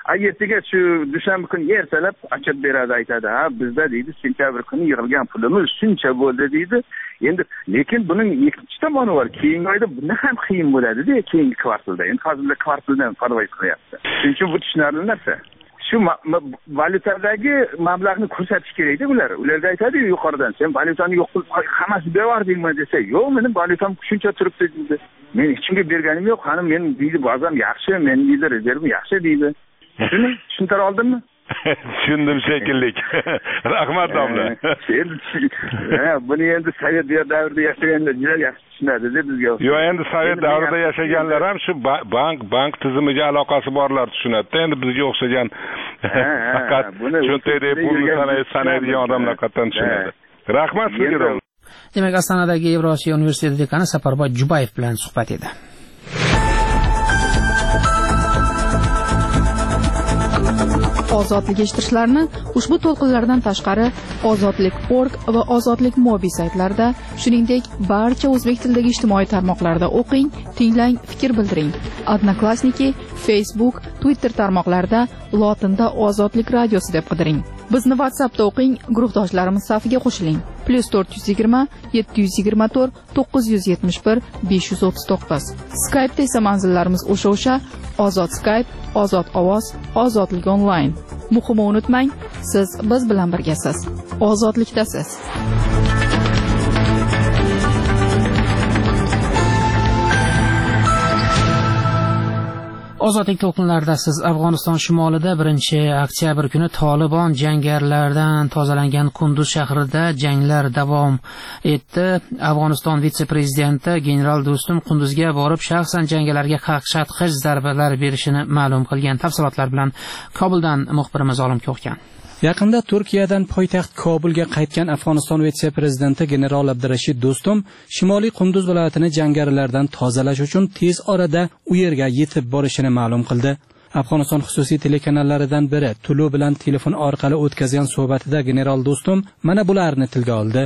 ertaga shu dushanba kuni ertalab ochib beradi, aytadi, ha bizda deydi sentyabr kuni yig'ilgan pulimiz shuncha bo'ldi deydi. Endi lekin buning ikkinchi tomoni bor. Keyingi oyda bundan ham qiyin bo'ladi-da, keyingi kvartalda. Endi hozirda kvartaldan parvoz qilyapti. Shuning uchun bu tushunarli narsa. Shu valyutadagi mablag'ni ko'rsatish kerak-da ular. Ularga aytadi yuqoridan, sen valyutani yo'q qilib hammasi bevordingmi desa, yo'q, mening valyutam shuncha turibdi deydi. Men hech kimga berganim yo'q, xanim, men deydi bazam yaxshi, men deydi rezervim yaxshi deydi. Shuni tushuntira oldimmi? Tushundim shekilli. Rahmat domla. Buni endi Sovet davrida yashaganlar juda yaxshi tushunadi deb bizga. Yo'q, endi Sovet davrida yashaganlar ham shu bank bank tizimiga aloqasi borlar tushunadi. Endi bizga o'xshagan faqat cho'ntayda pulni sanaydigan odamlar qatdan tushunadi. Rahmat sizga. Demak, Ostonadagi Yevrosiyo universiteti dekani Safarboy Jubayev bilan suhbat edi. Ozodlik eshittirishlarni ushbu to'lqinlardan tashqari ozodlik nokta org va ozodlik mobi saytlarida, shuningdek barcha o'zbek tilidagi ijtimoiy tarmoqlarda o'qing, tinglang, fikr bildiring. Odnoklassniki, Facebook, Twitter tarmoqlarida lotinda Ozodlik radiosi deb qidiring. Bizni WhatsAppda o'qing, guruhdoshlarimiz safiga qo'shiling. plus to'rt yuz yigirma yetti yuz yigirma to'rt to'qqiz yuz yetmish bir besh yuz o'ttiz to'qqiz. Skype'da esa manzillarimiz o'sha-o'sha: Ozod Skype, Ozod ovoz, Ozodlik onlayn. Muhimi unutmang, siz biz bilan birgasiz. Ozodlikdasiz. Ozodlik to'lqinlarida siz Afg'oniston shimolida birinchi oktyabr kuni Tolibon jangarilardan tozalangan Kunduz shahrida janglar davom etdi. Afg'oniston vitse-prezidenti general Do'stum Kunduzga borib shaxsan jangarilarga qaqshatqich zarbalar berishini ma'lum qilgan. Tafsilotlar bilan Kobuldan muxbirimiz Olim Ko'xkan. Yaqinda Turkiyadan poytaxt Kobulga qaytgan Afg'oniston vitse-prezidenti general Abdurashid Do'stum Shimoliy Qunduz viloyatini jangarilardan tozalash uchun tez orada u yerga yetib borishini ma'lum qildi. Afg'oniston xususiy telekanallaridan biri Tulu bilan telefon orqali o'tkazgan suhbatida general Do'stum mana bularni tilga oldi.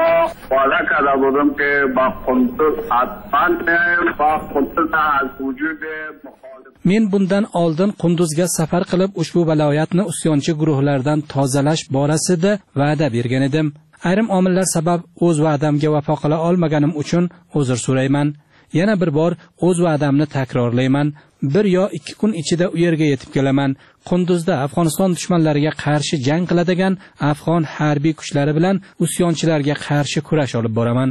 Men bundan oldin Qunduzga safar qilib ushbu viloyatni usyonchi guruhlardan tozalash borasida va'da bergan edim. Ayrim omillar sabab o'z va'damga vafo qila olmaganim uchun uzr so'rayman. Yana bir bor o'z va'damni takrorlayman. Bir yo ikki kun ichida u yerga yetib kelaman. Qunduzda Afg'oniston dushmanlariga qarshi jang qiladigan Afg'on harbiy kuchlari bilan usyonchilarga qarshi kurash olib boraman.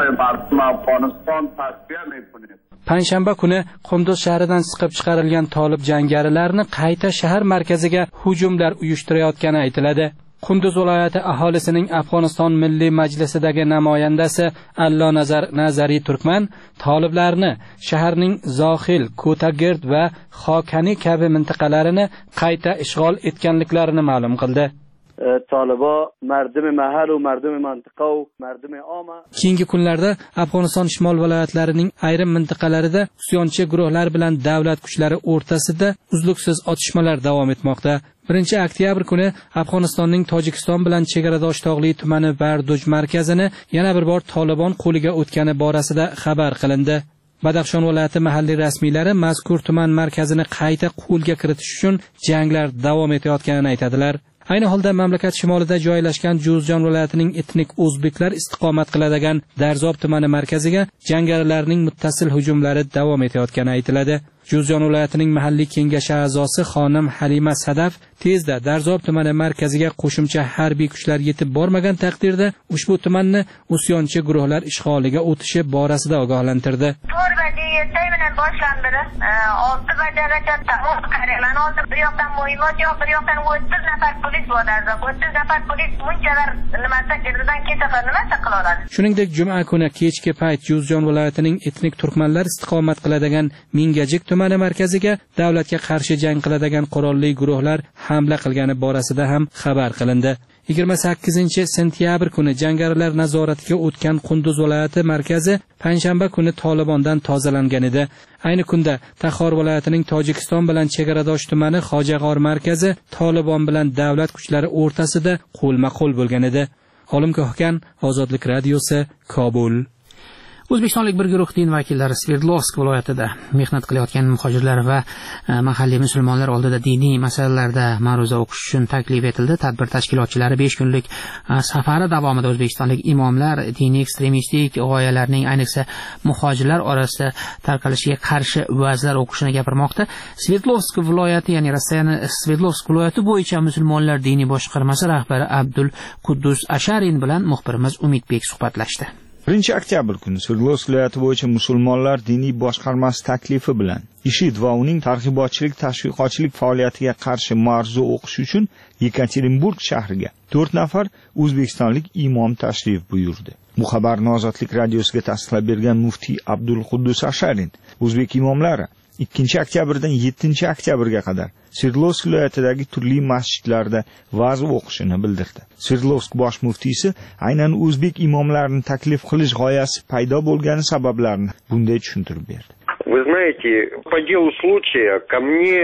Panshanba kuni Qunduz shahridan siqib chiqarilgan Tolib jangarilarni qayta shahar markaziga hujumlar uyushtirayotgani aytiladi. Qunduz viloyati aholisining Afg'oniston Milliy Majlisidagi namoyandasi Allo Nazar Nazariy Turkman toliblarni shaharning Zohil, Ko'tagird va Xokani kabi mintaqalarini qayta ishg'ol etganliklarini ma'lum qildi. Taliba mardimi mahal va mardimi mantiqa va mardimi oma. Keyingi kunlarda Afg'oniston shimol viloyatlarining ayrim mintaqalarida usyonchi guruhlar bilan davlat kuchlari o'rtasida uzluksiz otishmalar davom etmoqda. birinchi oktyabr kuni Afg'onistonning Tojikiston bilan chegaradosh tog'li tumani Barduj markazini yana bir bor Tolibon qo'liga o'tgani borasida xabar qilindi. Badaxshon viloyati mahalliy rasmiylari mazkur tuman markazini qayta qo'lga kiritish uchun janglar davom etayotganini aytadilar. Ayni holda mamlakat shimolida joylashgan Juzjon viloyatining etnik o'zbeklar istiqomat qiladigan Darzob tumani markaziga jangarilarning muttasil hujumlari davom etayotgani aytiladi. Juzjon viloyatining mahalliy kengashi a'zosi xonim Halima Sadaf tezda Darzob tumani markaziga qo'shimcha harbiy kuchlar yetib bormagan taqdirda ushbu tumanni usyonchi guruhlar ishg'oliga o'tishi borasida ogohlantirdi. boshlandiri olti bajaraka tamom qaraman oldi bir yoqdan mo'ymot yo'q bir yoqdan o'ttiz nafar polis bo'lardi o'ttiz nafar polis bunchalar nimasi girdidan ketafa nimasi qila oladi. Shuningdek juma kuni kechki payt Juzjon viloyatining etnik turkmanlar istiqomat qiladigan Mingajik tumani markaziga davlatga qarshi jang qiladigan qurolli guruhlar hamla qilgani borasida ham xabar qilindi. yigirma sakkizinchi sentyabr kuni jangarilar nazoratiga o'tgan Qunduz viloyati markazi panshanba kuni Tolibondan tozalangan edi. Ayni kunda Taxor viloyatining Tojikiston bilan chegaradosh tumani Xojag'or markazi Tolibon bilan davlat kuchlari o'rtasida qo'lma-qo'l bo'lgan edi. Olim Ko'xkan, Ozodlik radiosi, Kobul. O'zbekistonlik bir guruh din vakillari Sverdlovsk viloyatida mehnat qilayotgan muhojirlar va mahalliy musulmonlar oldida diniy masalalarda ma'ruza o'qish uchun taklif etildi. Tadbir tashkilotchilari besh kunlik safari davomida o'zbekistonlik imomlar diniy ekstremistik g'oyalarning ayniqsa muhojirlar orasida tarqalishiga qarshi va'zlar o'qishini gapirmoqda. Sverdlovsk viloyati, ya'ni Rossiyaning Sverdlovsk viloyati bo'yicha musulmonlar diniy boshqarmasi rahbari Abdul Quddus Asharin bilan muxbirimiz Umidbek suhbatlashdi. birinchi oktyabr kuni Sverdlovsk viloyati bo'yicha musulmonlar diniy boshqarmasi taklifi bilan IShID va uning targ'ibotchilik tashviqotchilik faoliyatiga qarshi ma'ruza o'qish uchun Yekaterinburg shahriga to'rt nafar o'zbekistonlik imom tashrif buyurdi. Bu xabarni Ozodlik radiosiga tasdiqlab bergan muftiy Abdul Quddus Asharin o'zbek imomlari ikkinchi oktyabrdan yettinchi oktyabrga qadar Sverdlovsk viloyatidagi turli masjidlarda va'z o'qishini bildirdi. Sverdlovsk bosh muftiysi aynan o'zbek imomlarini taklif qilish g'oyasi paydo bo'lgani sabablarini bunday tushuntirib berdi. Вы знаете, по делу случая ко мне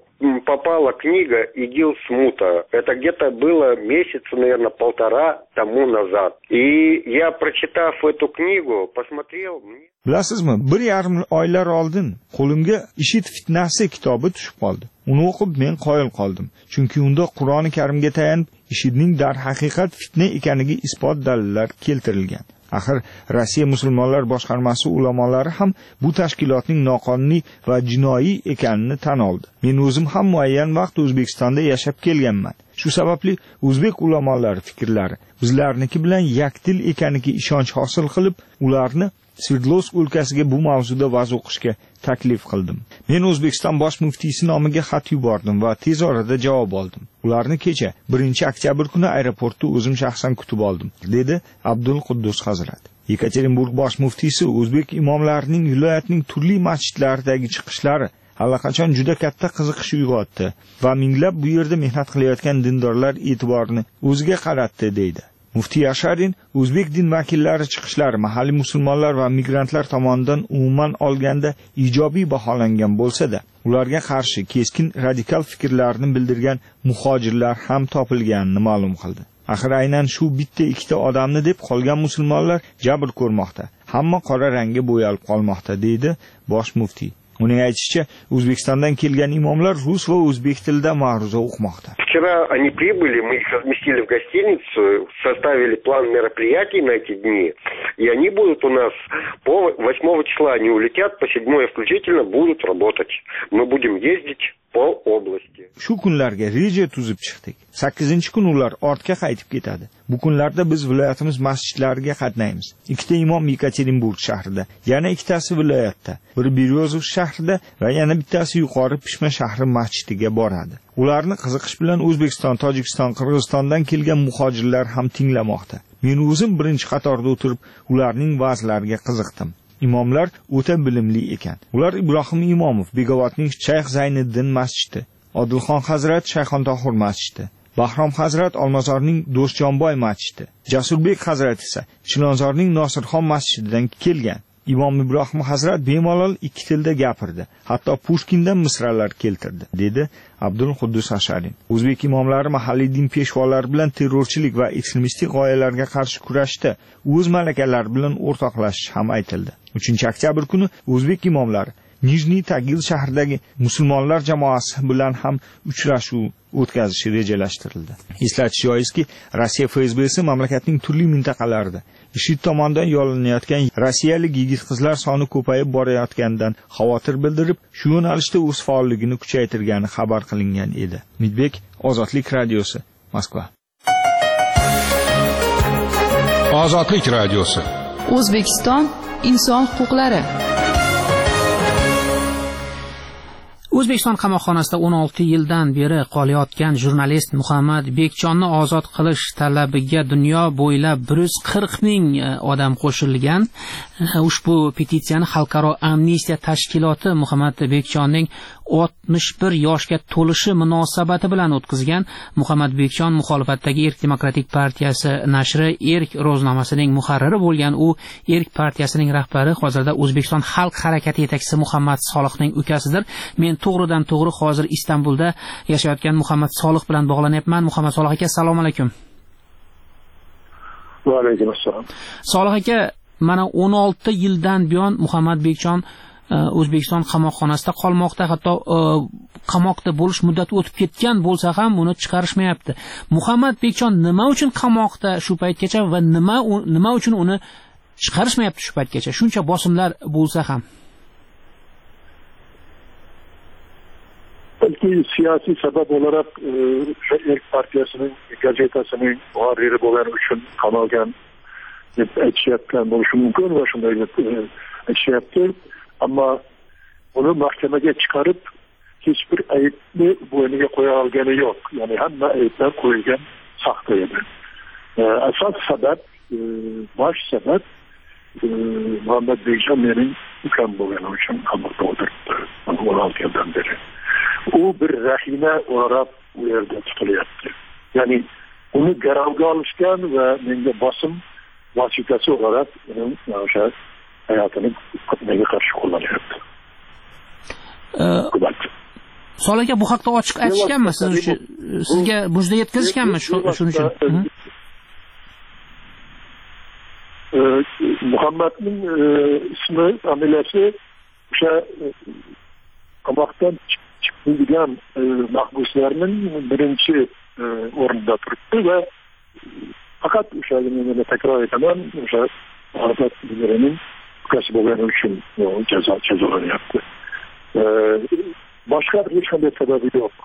попала книга «Игил Смута». Это где-то было месяца, наверное, полтора тому назад. И я, прочитав эту книгу, посмотрел... Bilasizmi, bir yarim oylar oldin qo'limga IShID fitnasi kitobi tushib qoldi. Uni o'qib men qoyil qoldim. Chunki unda Qur'oni Karimga tayanib IShIDning darhaqiqat fitna ekaniga isbot dalillar keltirilgan. Axir Rossiya musulmonlar boshqarmasi ulamolari ham bu tashkilotning noqonuniy va jinoiy ekanini tan oldi. Men o'zim ham muayyan vaqt O'zbekistonda yashab kelganman. Shu sababli o'zbek ulamolari fikrlari bizlarniki bilan yakdil ekaniga ishonch hosil qilib, ularni Sverdlovsk o'lkasiga bu mavzuda va'z o'qishga taklif qildim. Men O'zbekiston bosh muftiysi nomiga xat yubordim va tez orada javob oldim. Ularni kecha birinchi oktyabr kuni aeroportda o'zim shaxsan kutib oldim, dedi Abdul Quddus Hazrat. Yekaterinburg bosh muftiysi o'zbek imomlarining viloyatning turli masjidlaridagi chiqishlari allaqachon juda katta qiziqish uyg'otdi va minglab bu yerda mehnat qilayotgan dindorlar e'tiborini o'ziga qaratdi, deydi. Muftiy Asharin o'zbek din vakillari chiqishlari mahalliy musulmonlar va migrantlar tomonidan umuman olganda ijobiy baholangan bo'lsa-da, ularga qarshi keskin radikal fikrlarni bildirgan muhojirlar ham topilganini ma'lum qildi. Axir aynan shu bitta ikkita odamni deb qolgan musulmonlar jabr ko'rmoqda. Hamma qora rangga bo'yalib qolmoqda, deydi bosh muftiy. Uning aytishicha, O'zbekistondan kelgan imomlar rus va o'zbek tilida ma'ruza o'qimoqda. Вчера они прибыли, мы их разместили в гостиницу, составили план мероприятий на эти дни, и они будут у нас по восьмого числа, они улетят, по седьмое включительно будут работать. Мы будем ездить по области. Shu kunlarga reja tuzib chiqdik. sakkizinchi kun ular ortga qaytib ketadi. Bu kunlarda biz viloyatimiz masjidlariga qatnaymiz. Ikkita imom Yekaterinburg shahrida, yana ikkitasi viloyatda, biri Beryozov shahrida va yana bittasi yuqori Pishma shahri masjidiga boradi. Ularni qiziqish bilan O'zbekiston, Tojikiston, Qirg'izistondan kelgan muhojirlar ham tinglamoqda. Men o'zim birinchi qatorda o'tirib ularning va'zlariga qiziqdim. Imomlar o'ta bilimli ekan. Ular Ibrohim Imomov Begovatning Shayx Zayniddin masjidi, Odilxon Hazrat Shayxontohur masjidi, Bahrom Hazrat Olmazorning Do'stjonboy masjidi, Jasurbek Hazrat esa Chilonzorning Nosirxon masjididan kelgan. Imom Ibrohim Hazrat bemalol ikki tilda gapirdi, hatto Pushkindan misralar keltirdi, dedi Abdul Quddus Asharin. O'zbek imomlari mahalliy din peshvolari bilan terrorchilik va ekstremistik g'oyalarga qarshi kurashda o'z malakalari bilan o'rtoqlashish ham aytildi. uchinchi oktyabr kuni o'zbek imomlari Nijniy Tagil shahridagi musulmonlar jamoasi bilan ham uchrashuv o'tkazishi rejalashtirildi. Eslatish joizki, Rossiya F S B'si mamlakatning turli mintaqalarida IShID tomonidan yo'llanayotgan rossiyalik yigit-qizlar soni ko'payib borayotganidan xavotir bildirib, shu yo'nalishda o'z faolligini kuchaytirgani xabar qilingan edi. Umidbek, Ozodlik radiosi, Moskva. Ozodlik radiosi. O'zbekiston inson huquqlari. O'zbekiston qamoqxonasida o'n olti yildan beri qolayotgan jurnalist Muhammad Bekchonni ozod qilish talabiga dunyo bo'ylab bir yuz qirq ming odam qo'shilgan. Ushbu petitsiyani Xalqaro amnistiya tashkiloti Muhammad Bekchonning oltmish bir yoshga to'lishi munosabati bilan o'tkazgan. Muhammad Bekchon muxolifatdagi Erk demokratik partiyasi nashri Erk ro'znomasining muharriri bo'lgan. U Erk partiyasining rahbari, hozirda O'zbekiston xalq harakati yetakchisi Muhammad Solihning ukasidir. Men to'g'ridan to'g'ri hozir Istanbulda yashayotgan Muhammad Solih bilan bog'lanyapman. Muhammad Solih aka, assalomu alaykum. Va alaykum assalom. Solih aka, mana o'n olti yildan buyon Muhammad Bekjon O'zbekiston qamoqxonasida qolmoqda, hatto qamoqda bo'lish muddati o'tib ketgan bo'lsa ham uni chiqarishmayapti. Muhammad Bekjon nima uchun qamoqda shu paytgacha va nima nima uchun uni chiqarishmayapti shu paytgacha? Shuncha bosimlar bo'lsa ham. Balki siyosiy sabab olarak Erk partiyasining gazetasining muharriri bo'lgani uchun qamalgan deb aytishyapti bo'lishi mumkin va shunday deb aytishyapti. Ammo uni mahkamaga chiqarib hech bir aybni bo'yniga qo'ya olgani yo'q. Ya'ni hamma ayblar qo'yilgan saxta edi. Asas sabab, bosh sabab Muhammad Bekjon mening ukam bo'lgani uchun qamoqda o'tiribdi o'n olti yildan beri. U bir rahina olarak u yerda tutilyapti. Ya'ni uni garovga olishgan va menga bosim vositasi olarak uning o'sha hayotini menga qarshi qo'llanyapti. Sol aka, bu haqda ochiq aytishganmi siz uchun? Sizga mujda yetkazishganmi shuning uchun? Muhammadning ismi, familiyasi o'sha qamoqdan chiqadigan mahbuslarning birinchi o'rinda turibdi va faqat o'sha men takror etaman, o'sha Arafat birining ukasi bo'lgani uchun jazo jazolanyapti. Boshqa hech qanday sababi yo'q.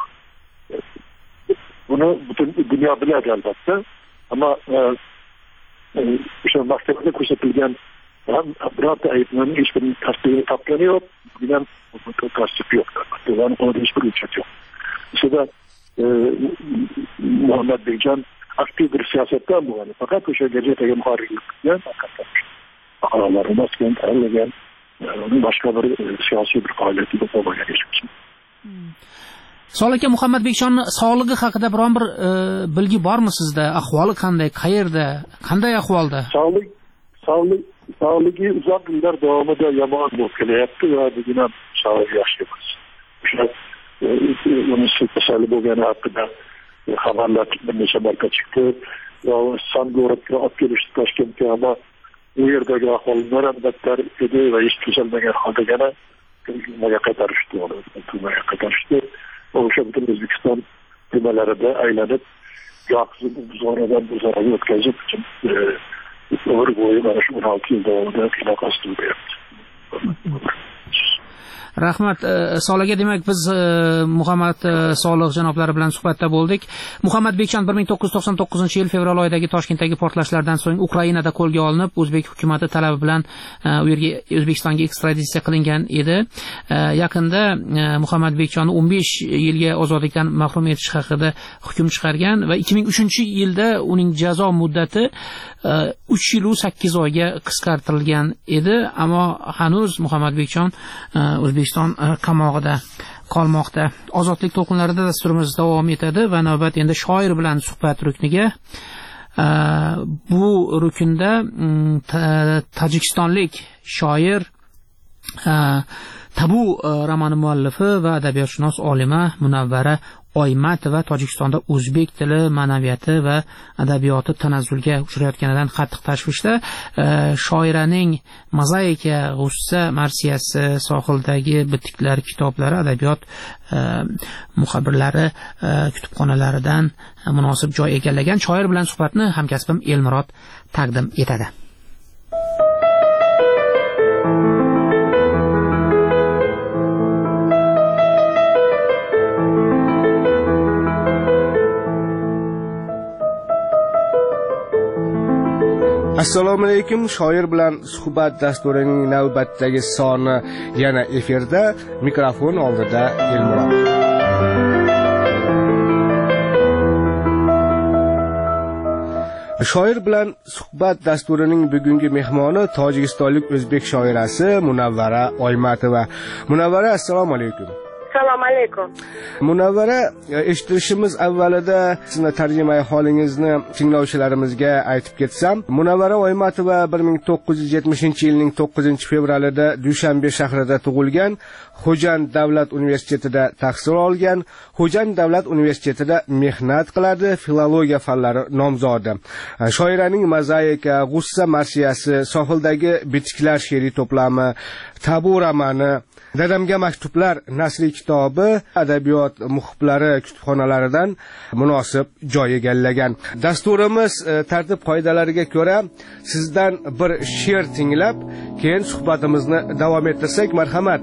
Buni butun dunyo biladi albatta, ammo o'sha mahkamada ko'rsatilgan birorta aybning hech bir tasdig'ini topgani yo'q, degan tasdiq yo'q. Ularning qo'lida hech bir hujjat yo'q. Shunda Muhammad Bekjon aktiv bir siyosatdan bo'lgan, faqat o'sha gazetaga muharrirlik qilgan, maqolalarni yozgan, tayyorlagan, boshqa bir siyosiy bir faoliyatni bo'lmagan hech kim. Sol aka, Muhammad Bekjonni sog'lig'i haqida biron bir bilgi bormi sizda? Ahvoli qanday, qayerda, qanday ahvolda? Sog'lik, sog'lik, sog'ligi uzoq yillar davomida yomon bo'lib kelyapti va bugun ham sog'ligi yaxshi emas. O'sha uni kasali bo'lgani haqida xabarlar bir necha marta chiqdi. Sangorodga olib kelishdi Toshkentga, ammo u yerdagi ahvollar ham battar edi va hech tuzalmagan holda yana tumaga qaytarishdi, tumaga qaytarishdi. O'sha butun O'zbekiston tumalarida aylanib, yoqizib buzoradan buzoraga o'tkazib, umr bo'yi mana shu o'n olti yil davomida qiynoq ostida bo'lyapti. Rahmat. Soliga, demak biz Muhammad Solih janoblari bilan suhbatda bo'ldik. Muhammad Bekjon bir ming to'qqiz yuz to'qson to'qqizinchi yil fevral oyidagi Toshkentdagi portlashlardan so'ng Ukrainada qo'lga olinib, o'zbek hukumatı talabi bilan u yerga O'zbekistonga ekstraditsiya qilingan edi. Yaqinda Muhammad Bekjonni o'n besh yilga ozodlikdan mahrum etish haqida hukm chiqargan va ikki ming uchinchi yilda uning jazo muddati uch yil va sakkiz oyga qisqartirilgan edi, ammo hanuz Muhammad Bekjon O'zbekiston qamog'ida qolmoqda. Ozodlik to'lqinlarida dasturimiz davom etadi va navbat endi shoir bilan suhbat rukniga. Bu rukunda tojikistonlik shoir, Tabu romani muallifi va adabiyotshunos olima Munavvara Oymatova Tojikistonda o'zbek tili, ma'naviyati va adabiyoti tanazzulga uchrayotganidan qattiq tashvishda. Shoiraning Mozaika, G'ussa, Marsiyasi, Sohildagi bitiklar kitoblari adabiyot muxbirlari kutubxonalaridan munosib joy egallagan. Shoir bilan suhbatni hamkasbim Elmurod taqdim etadi. Assalomu alaykum. Shoir bilan suhbat dasturining navbatdagi soni yana efirda. Mikrofon oldida Elmurod. Shoir bilan suhbat dasturining bugungi mehmoni tojikistonlik o'zbek shoirasi Munavvara Oymatova. Munavvara, assalomu alaykum. Assalomu alaykum. Munavvara, eshitishimiz avvalida sizni tarjimai holingizni tinglovchilarimizga aytib ketsam, Munavvara Oymatova bir ming to'qqiz yuz yetmishinchi yilning to'qqizinchi fevralida Dushanbe shahrida tug'ilgan, Xo'jand davlat universitetida tahsil olgan, Xo'jand davlat universitetida mehnat qiladi, filologiya fanlari nomzodi. Shoiraning Mozaika, G'ussa marsiyasi, Sohildagi bitiklar she'riy to'plami, Tabu romani, Dadamga maktublar nasriy kitobi adabiyot muhiblari kutubxonalaridan munosib joy egallagan. Dasturimiz tartib qoidalariga ko'ra sizdan bir she'r tinglab, keyin suhbatimizni davom ettirsak, marhamat.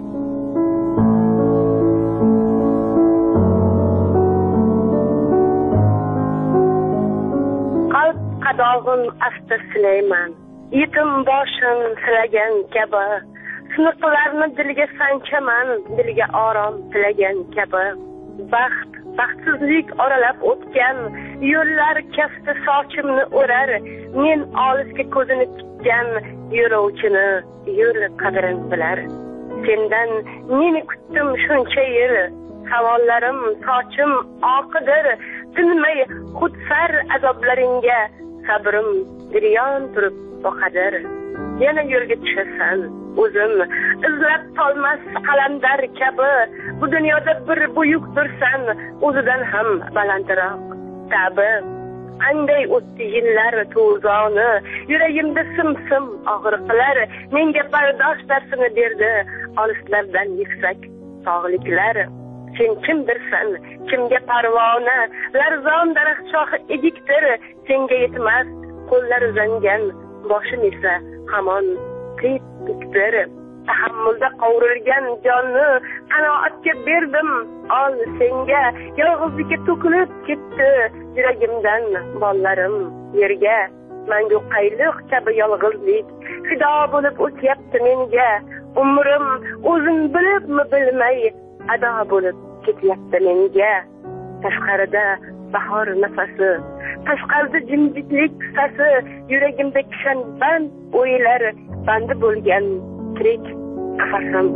Qalb qadog'im asta silayman, yetim boshim silagan kabi, siniqlarni dilga sanchaman, dilga orom tilagan kabi. Baxt, baxtsizlik oralab o'tgan, yo'llar kafti sochimni o'rar, men olisga ko'zini tikkan yo'lovchini yo'l qadrin bilar. Sendan meni kutdim shuncha yil, savollarim sochim oqidir, tinmay xudsar azoblaringga sabrim diryon turib boqadir. Yana yo'lga tushasan, o'zim izlab tolmas qalandar kabi, bu dunyoda bir buyukdirsan, o'zidan ham balandroq tabi. Qanday o'tdi yillar to'zoni, yuragimda sim-sim og'riqlar, menga bardosh darsini berdi, olislardan yuksak sog'liklar. Sen kimdirsan, kimga parvona, larzon daraxt shoxi edikdir, senga yetmas qo'llar uzangan, boshim esa hamon qiyib-qiyibdir. Tahammulda qovrilgan jonni qanoatga berdim, ol senga, yolg'izlikka to'kilib ketdi yuragimdan bollarim yerga. Mangu qayliq kabi yolg'izlik fido bo'lib o'tyapti menga, umrim o'zim bilibmi bilmay ado bo'lib ketyapti menga. Tashqarida bahor nafasi, tashqarida jimjitlik qissasi, yuragimda kishan band o'ylar, bandi bo'lgan tirik qafasim.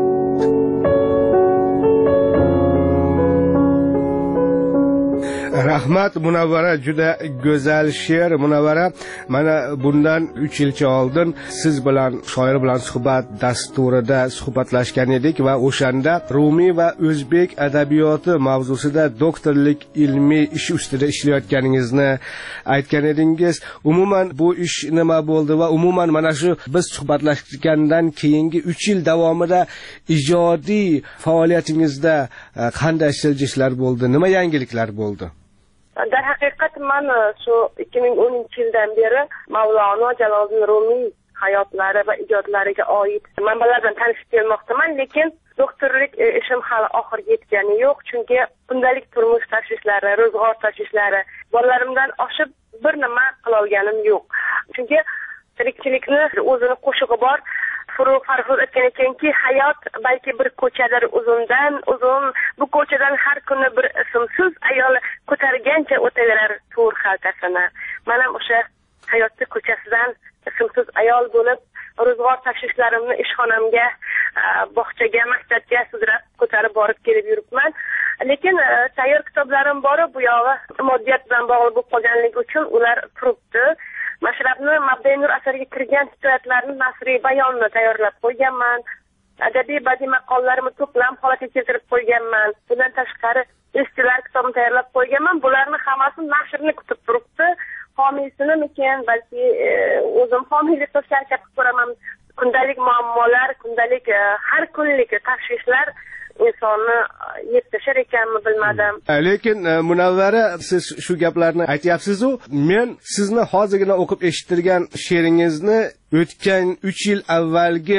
Rahmat Munavvara, juda go'zal she'r. Munavvara, mana bundan uch yilcha oldin siz bilan shoir bilan suhbat dasturida suhbatlashgan edik va o'shanda Rumiy va o'zbek adabiyoti mavzusida doktorlik ilmiy ish ustida ishlayotganingizni aytgan edingiz. Umuman bu ish nima bo'ldi va umuman mana shu biz suhbatlashgandan keyingi uch yil davomida ijodiy faoliyatingizda qanday siljishlar bo'ldi, nima yangiliklar bo'ldi? Dar haqiqat men shu ikki ming o'ninchi yildan beri Mavlono Jaloliddin Rumiy hayotlari va ijodlariga oid manbalardan tanishib kelmoqdaman, lekin doktorlik ishim hali oxiriga yetgani yo'q, chunki kundalik turmush tashvishlari, ro'zg'or tashvishlari bolalarimdan oshib bir nima qila olganim yo'q. Chunki tirikchilikni o'zini qo'shig'i bor. Furuq Farhod aytgan ekanki, hayot balki bir ko'chadir uzundan uzun, bu ko'chadan har kuni bir ismsiz ayol ko'targancha o'taverar to'r xaltasini. Mana o'sha hayotning ko'chasidan ismsiz ayol bo'lib, ro'zg'or tashvishlarimni ishxonamga, bog'chaga, maktabga sudrab ko'tarib borib kelib yuribman. Lekin tayyor kitoblarim bor, bu yog'i moddiyat bilan bog'liq bo'lib qolganligi uchun ular turibdi. Mashrabni Mabdai Nur asariga kirgan hikoyatlarni nasriy bayonni tayyorlab qo'yganman. Adabiy badiiy maqollarimni to'plam holatga keltirib qo'yganman. Bundan tashqari eskilar kitobini tayyorlab qo'yganman. Bularni hammasi nashrni kutib turibdi. Homiysinimikin, balki o'zim homiylik qilishga harakat qilib ko'raman. Kundalik muammolar, kundalik har kunlik tashvishlar insonni yettashar ekanmi bilmadim. Lekin Munavvara, siz shu gaplarni aytyapsiz-ku, men sizni hozirgina o'qib eshittirgan she'ringizni o'tgan uch yil avvalgi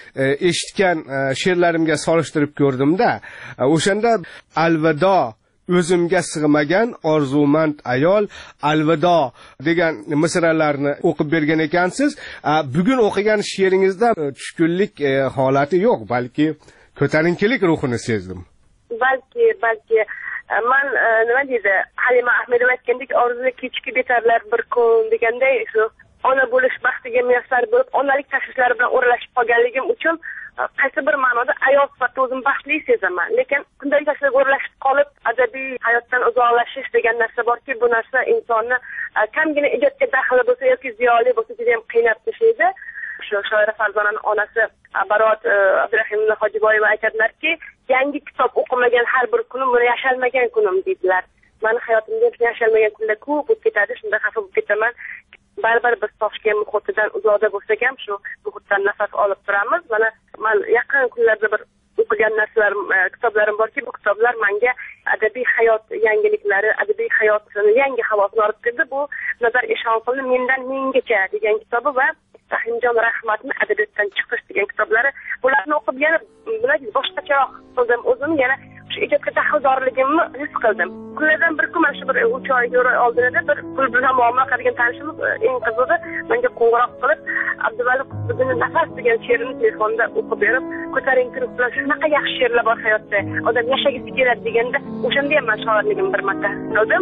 eshitgan she'rlarimga solishtirib ko'rdim-da. O'shanda alvido o'zimga sig'magan orzumand ayol, alvido degan misralarni o'qib bergan ekansiz. Bugun o'qigan she'ringizda tushkunlik holati yo'q, balki ko'tarinkilik ruhini sezdim. Balki, balki men nima deydi, Halima Ahmedova aytgandek, orzuga kechki betarlar bir kun deganday, shu ona bo'lish baxtiga muyassar bo'lib, onalik tashvishlari bilan o'ralashib qolganligim uchun qaysi bir ma'noda ayol sifatida o'zim baxtli sezaman. Lekin kundalikda o'rlashib qolib adabiy hayotdan uzoqlashish degan narsa borki, bu narsa insonni kamgina ijodga daxli bo'lsa yoki ziyoli bo'lsa juda ham qiynab tashlaydi. Shu shoira Farzonaning onasi Barot Abdurahimova Hojiboyeva aytadilarki, yangi kitob o'qimagan har bir kunim buni yashalmagan kunim deydilar. Meni hayotimda yashalmagan kunlar ko'p o'tib ketadi, shunda xafa bo'lib ketaman. Baribir biz topishgan muhitidan uzoqda bo'lsak ham shu muhitdan nafas olib turamiz. Mana men yaqin kunlarda bir o'qigan narsalarim, kitoblarim borki, bu kitoblar menga adabiy hayot yangiliklari, adabiy hayotning yangi havosini olib kirdi. Bu Nazar Eshonqulni Mendan mengacha degan kitobi va Rahimjon Rahmatning Adabiyotdan chiqish degan kitoblari. Bularni o'qib yana bularga boshqacharoq qildim. O'zim yana shu ijodga daxldorligimni his qildim. Kunlardan bir kun mana shu bir uch oy oldinda bir pul bilan muomala qilgan tanishimiz eng qizig'i menga qo'ng'iroq qilib, Abduvali Qutbiddinning Nafas degan she'rini telefonda o'qib berib, ko'tarinkilik bilan shunaqa yaxshi she'rlar bor hayotda, odam yashagisi keladi deganda, o'shanda ham men shoirligimni bir marta qildim.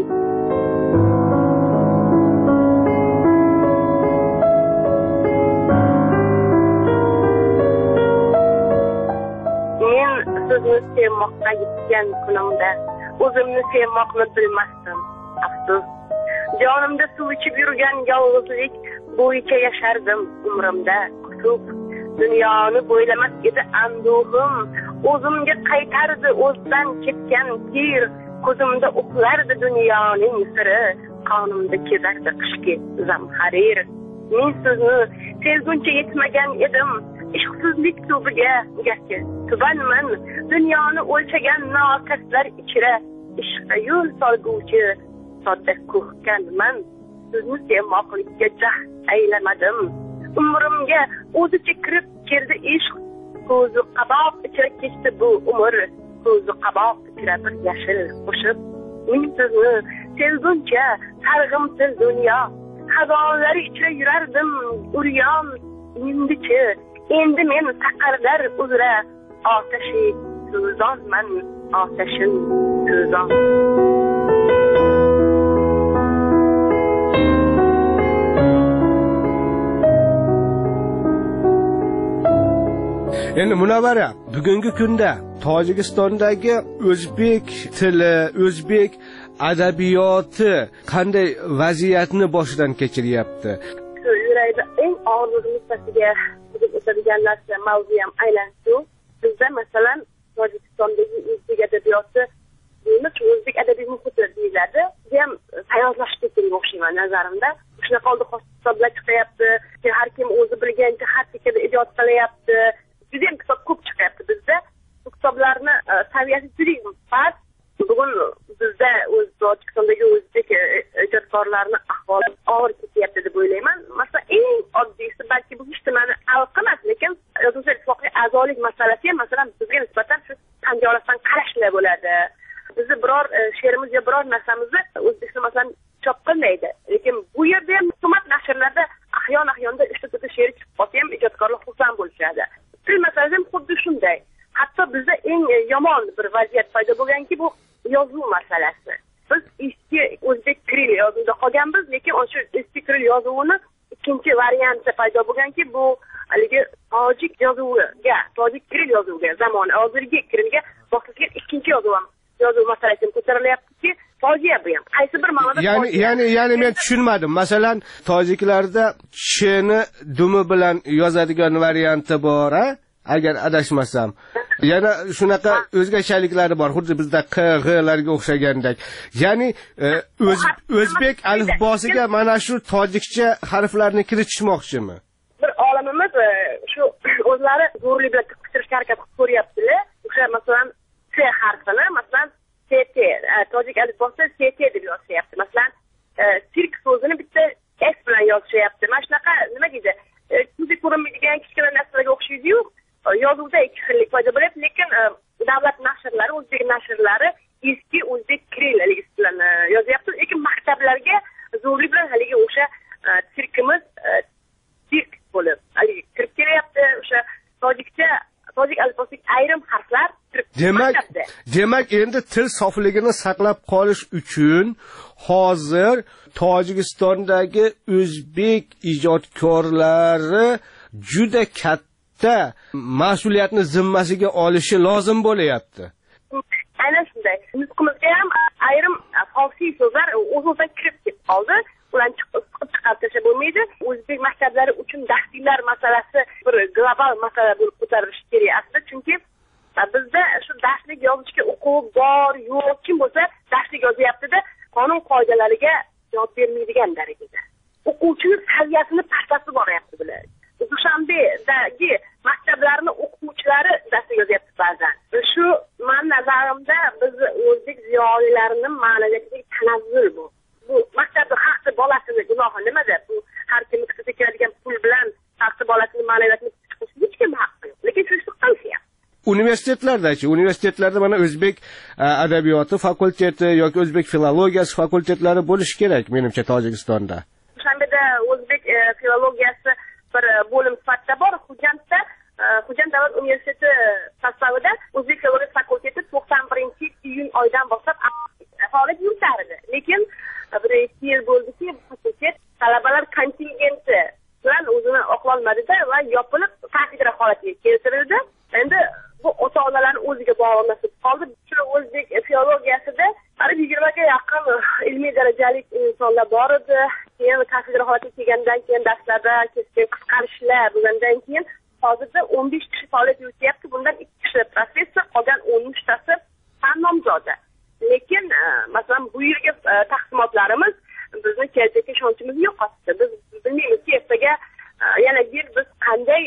Sizni sevmoqqa yetgan kunimda o'zimni sevmoqni bilmasdim, afsus. Jonimda suv ichib yurgan yolg'izlik bo'yicha yashardim umrimda kutub. Dunyoni bo'ylamas edi anduhim, o'zimga qaytardi o'zdan ketgan kir. Ko'zimda uxlardi dunyoning siri, qonimda kezardi qishki zamharir. Men sizni sevguncha yetmagan edim, ishqsizlik tubiga garchi tubanman, dunyoni o'lchagan nokaslar ichra, ishqqa yo'l solguvchi sodda ko'hkanman. Sizni sevmoqlikka jahd aylamadim, umrimga o'zicha kirib keldi ishq. Ko'zi qaboq ichra kechdi bu umr, ko'zi qaboq ichra bir yashil qo'shib. Men sizni sevguncha sarg'imtil dunyo, xazonlari ichra yurardim uryon. Endi-chi, endi men taqarlar uzra, otashi so'zonman, otashim so'zon. Endi Munavvara, bugungi kunda Tojikistondagi o'zbek tili, o'zbek adabiyoti qanday vaziyatni boshidan kechiryapti? Yurakda eng og'ir nuqtasiga o'tadigan narsa mavzu ham aynan shu. Bizda masalan Tojikistondagi o'zbek adabiyoti deymiz, o'zbek adabiy muhiti deyiladi. Bu ham tayyorlashib ketgan o'xshayman nazarimda. Shunaqa oldi xos kitoblar chiqyapti, har kim o'zi bilgancha har tekada ijod qilyapti. Juda ham kitob ko'p chiqyapti bizda. Bu kitoblarni saviyasi juda past. Bugun bizda o'z Tojikistondagi o'zbek ijodkorlarning ahvoli og'ir ketyapti deb o'ylayman. Masalan, eng oddiysi balki bu hech nimani aloqa emas, lekin Yozuvchilar ittifoqiga a'zolik masalasi ham masalan bizga nisbatan shu panjolasidan qarashlar bo'ladi. Bizni biror she'rimiz yo biror narsamizni O'zbekiston masalan chop qilmaydi. Lekin bu yerda ham hukumat nashrlarda ahyon ahyonda uchta to'rtta she'r chiqib qolsa ham ijodkorlar xursand bo'lishadi. Til masalasi ham xuddi shunday. Hatto bizda eng yomon bir vaziyat paydo bo'lganki, bu yozuv masalasi. Biz eski o'zbek kiril yozuvida qolganmiz, lekin o'sha eski kiril yozuvini ikkinchi varianti paydo bo'lganki, bu haligi tojik yozuviga, tojik kiril yozuviga, zamon hozirgi kirilga bosqichga ikkinchi yozuv ham yozuv masalasi ko'tarilyaptiki, fojia bu ham. Qaysi bir ma'noda ya'ni ya'ni ya'ni men tushunmadim. Masalan, tojiklarda chni dumi bilan yozadigan varianti bor, a? Agar adashmasam. Yana shunaqa o'zgachaliklari bor, xuddi bizda q, g'larga o'xshagandek. Ya'ni o'zbek alifbosiga mana shu tojikcha harflarni kiritishmoqchimi? Bir olimimiz shu o'zlari zo'rlik bilan tiqtirishga harakat qilib ko'ryaptilar. O'sha masalan T harfini masalan T T, tojik alifbosida C T deb yozishyapti. Masalan, sirk so'zini bitta S bilan yozishyapti. Mana shunaqa nima deydi? Ko'zga ko'rinmaydigan kichkina narsalarga o'xshaydi-yu. Yozuvda ikki xillik paydo bo'lyapti, lekin davlat nashrlari, o'zbek nashrlari eski o'zbek kiril bilan yozyapti, lekin maktablarga zo'rlik bilan haligi o'sha sirkimiz sirk bo'lib haligi kirib kelyapti. O'sha tojikcha, tojik alifbosiga ayrim harflar kirib. Demak, demak endi til sofligini saqlab qolish uchun hozir Tojikistondagi o'zbek ijodkorlari juda katta yoshda mas'uliyatni zimmasiga olishi lozim bo'layapti. Aynan shunday. Nutqimizga ham ayrim xavfli so'zlar o'z-o'zidan kirib ketib qoldi. Ularni chiqib chiqarib tashlab bo'lmaydi. O'zbek maktablari uchun darsliklar masalasi bir global masala bo'lib ko'tarilishi kerak aslida, chunki bizda shu darslik yozishga o'quv bor, yo'q, kim bo'lsa darslik yozyapti-da, qonun qoidalariga javob bermaydigan darajada. O'quvchining saviyasini pastlatib boryapti bular. Dushanbedagi maktablarni o'quvchilari darslik yozyapti ba'zan. Shu men nazarimda biz o'zbek ziyolilarining ma'naviyatiga tanazzul bu. Bu maktabda haqli bolasini gunohi nimada? Bu har kim iqtisodga keladigan pul bilan haqli bolasining ma'naviyatini chiqishga hech kim haqqi yo'q. Lekin shu qilsa universitetlarda-chi, universitetlarda mana o'zbek adabiyoti fakulteti yoki o'zbek filologiyasi fakultetlari bo'lishi kerak menimcha Tojikistonda. Dushanbeda o'zbek filologiyasi bir bo'lim sifatida bor. Xo'jandda Xo'jand davlat universiteti sostavida o'zbek filologiyasi fakulteti to'qson birinchi iyun oyidan boshlab faoliyat yuritardi. Lekin bir ikki yil bo'ldiki, fakultet talabalar kontingenti bilan o'zini oqlolmadi-da va yopilib kafedra holatiga keltirildi. Endi bu ota-onalarning o'ziga bog'liq nasib qoldi. Shu o'zbek filologiyasida qariyb yigirmaga yaqin ilmiy darajali insonlar bor edi. Keyin kafedra holatiga kelgandan keyin darslarda keskin qisqarishlar bo'lgandan keyin hozirda o'n besh kishi faoliyat yurityapti. Bundan ikki kishi professor, qolgan o'n uchtasi fan nomzodi. Lekin masalan bu yilgi taqsimotlarimiz bizni kelajakka ishonchimizni yo'qotdi. Biz bilmaymizki ertaga yana yil biz qanday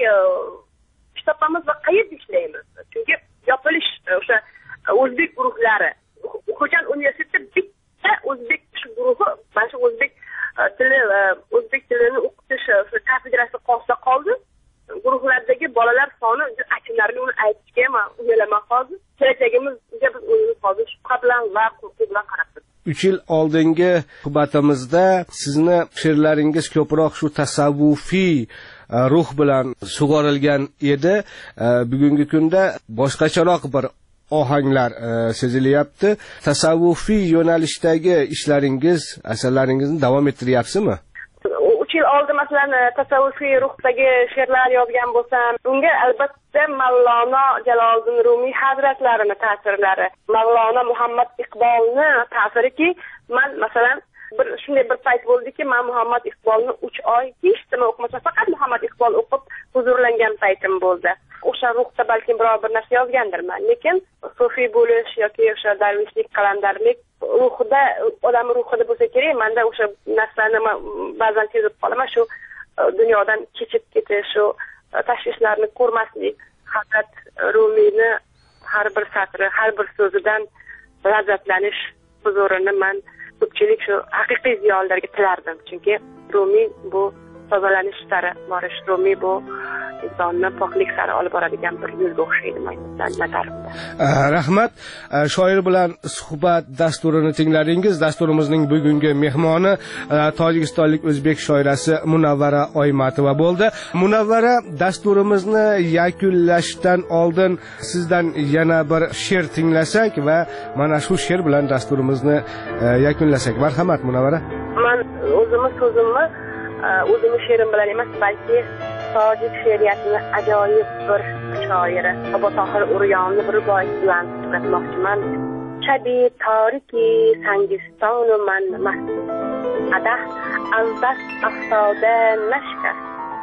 ish topamiz va qayerda ishlaymiz. Chunki yopilish o'sha o'zbek guruhlari. Xo'jand universitetida bitta o'zbek guruhi, mana shu o'zbek tili o'zbek tilini o'qitish kafedrasi qolsa qoldi. Guruhlardagi bolalar soni achinarli, uni aytishga ham uyalaman hozir. Kelajagimizga biz o'zimiz hozir shubha bilan va qo'rquv bilan qarab turibmiz. uch yil oldingi suhbatimizda sizni she'rlaringiz ko'proq shu tasavvufiy ruh bilan sug'orilgan edi. Bugungi kunda boshqacharoq bir ohanglar sezilyapti. Tasavvufiy yo'nalishdagi ishlaringiz, asarlaringizni davom ettiryapsizmi? uch yil oldin masalan tasavvufiy ruhdagi she'rlar yozgan bo'lsam, unga albatta Mavlono Jaloliddin Rumiy hazratlarini ta'sirlari, Mavlono Muhammad Iqbolni ta'siriki, men masalan bir shunday bir payt bo'ldiki, men Muhammad Iqbolni uch oy hech nima o'qimasam, faqat Muhammad Iqbol o'qib huzurlangan paytim bo'ldi. O'sha ruhda balkim biror bir narsa yozgandirman, lekin sufiy bo'lish yoki o'sha darvishlik, qalandarlik ruhida, odam ruhida bo'lsa kerak. Menda o'sha narsani ba'zan sezib qolaman, shu dunyodan kechib ketish, shu tashvishlarni ko'rmaslik. Hazrat Rumiyni har bir satri, har bir so'zidan lazzatlanish huzurini men ko'pchilik shu haqiqiy ziyolilarga tilardim. Chunki Rumiy bu tozalanish sari borish, Rumiy bu insonni poklik sari olib boradigan bir yo'lga o'xshaydi nazarimda. Rahmat. Shoir bilan suhbat dasturini tingladingiz. Dasturimizning bugungi mehmoni tojikistonlik o'zbek shoirasi Munavvara Oymatova bo'ldi. Munavvara, dasturimizni yakunlashdan oldin sizdan yana bir she'r tinglasak va mana shu she'r bilan dasturimizni yakunlasak. Marhamat Munavvara. Men o'zimni so'zimni o'zimni she'rim bilan emas, balki tojik she'riyatining ajoyib bir shoiri Bobotohir Uryonni bir bois bilan tugatmoqchiman. Chabi toriki sangistonu man mast adah az dast aftoda nashkast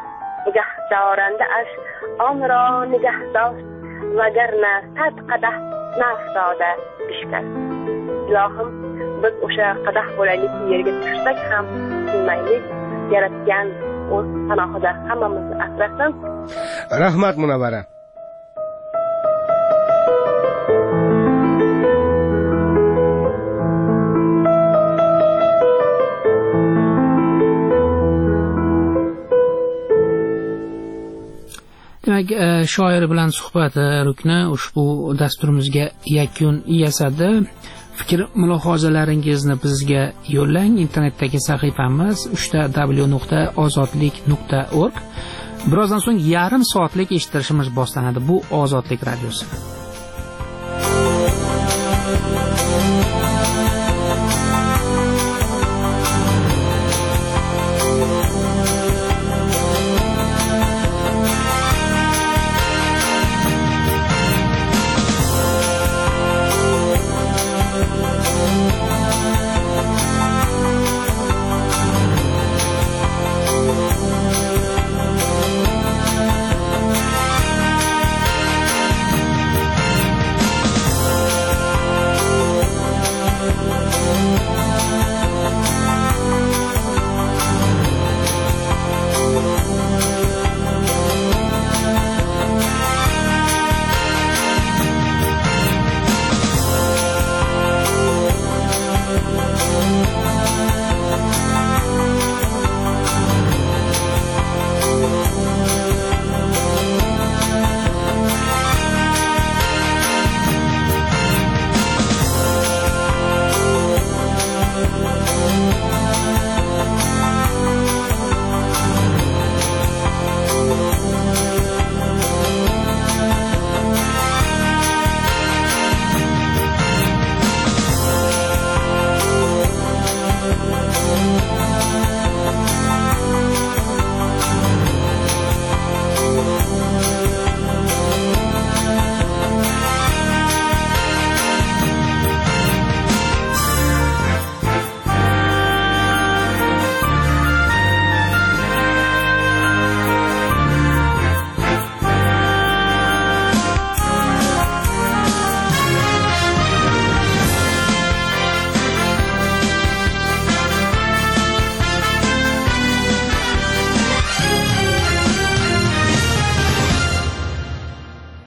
nigahdaranda ash onro nigahdosh vagarna sad qadah naftoda bishkast. Ilohim, biz o'sha qadah bo'laylik yerga tushsak ham tinmaylik, yaratgan o'z panohida hammamizni asrasin. Rahmat Munavvara. Demak, shoir bilan suhbat rukni ushbu dasturimizga yakun yasadi. Fikr mulohazalaringizni bizga yo'llang. Internetdagi sahifamiz uch ta w nuqta ozodlik nuqta org. Birozdan so'ng yarim soatlik eshittirishimiz boshlanadi. Bu Ozodlik radiosi.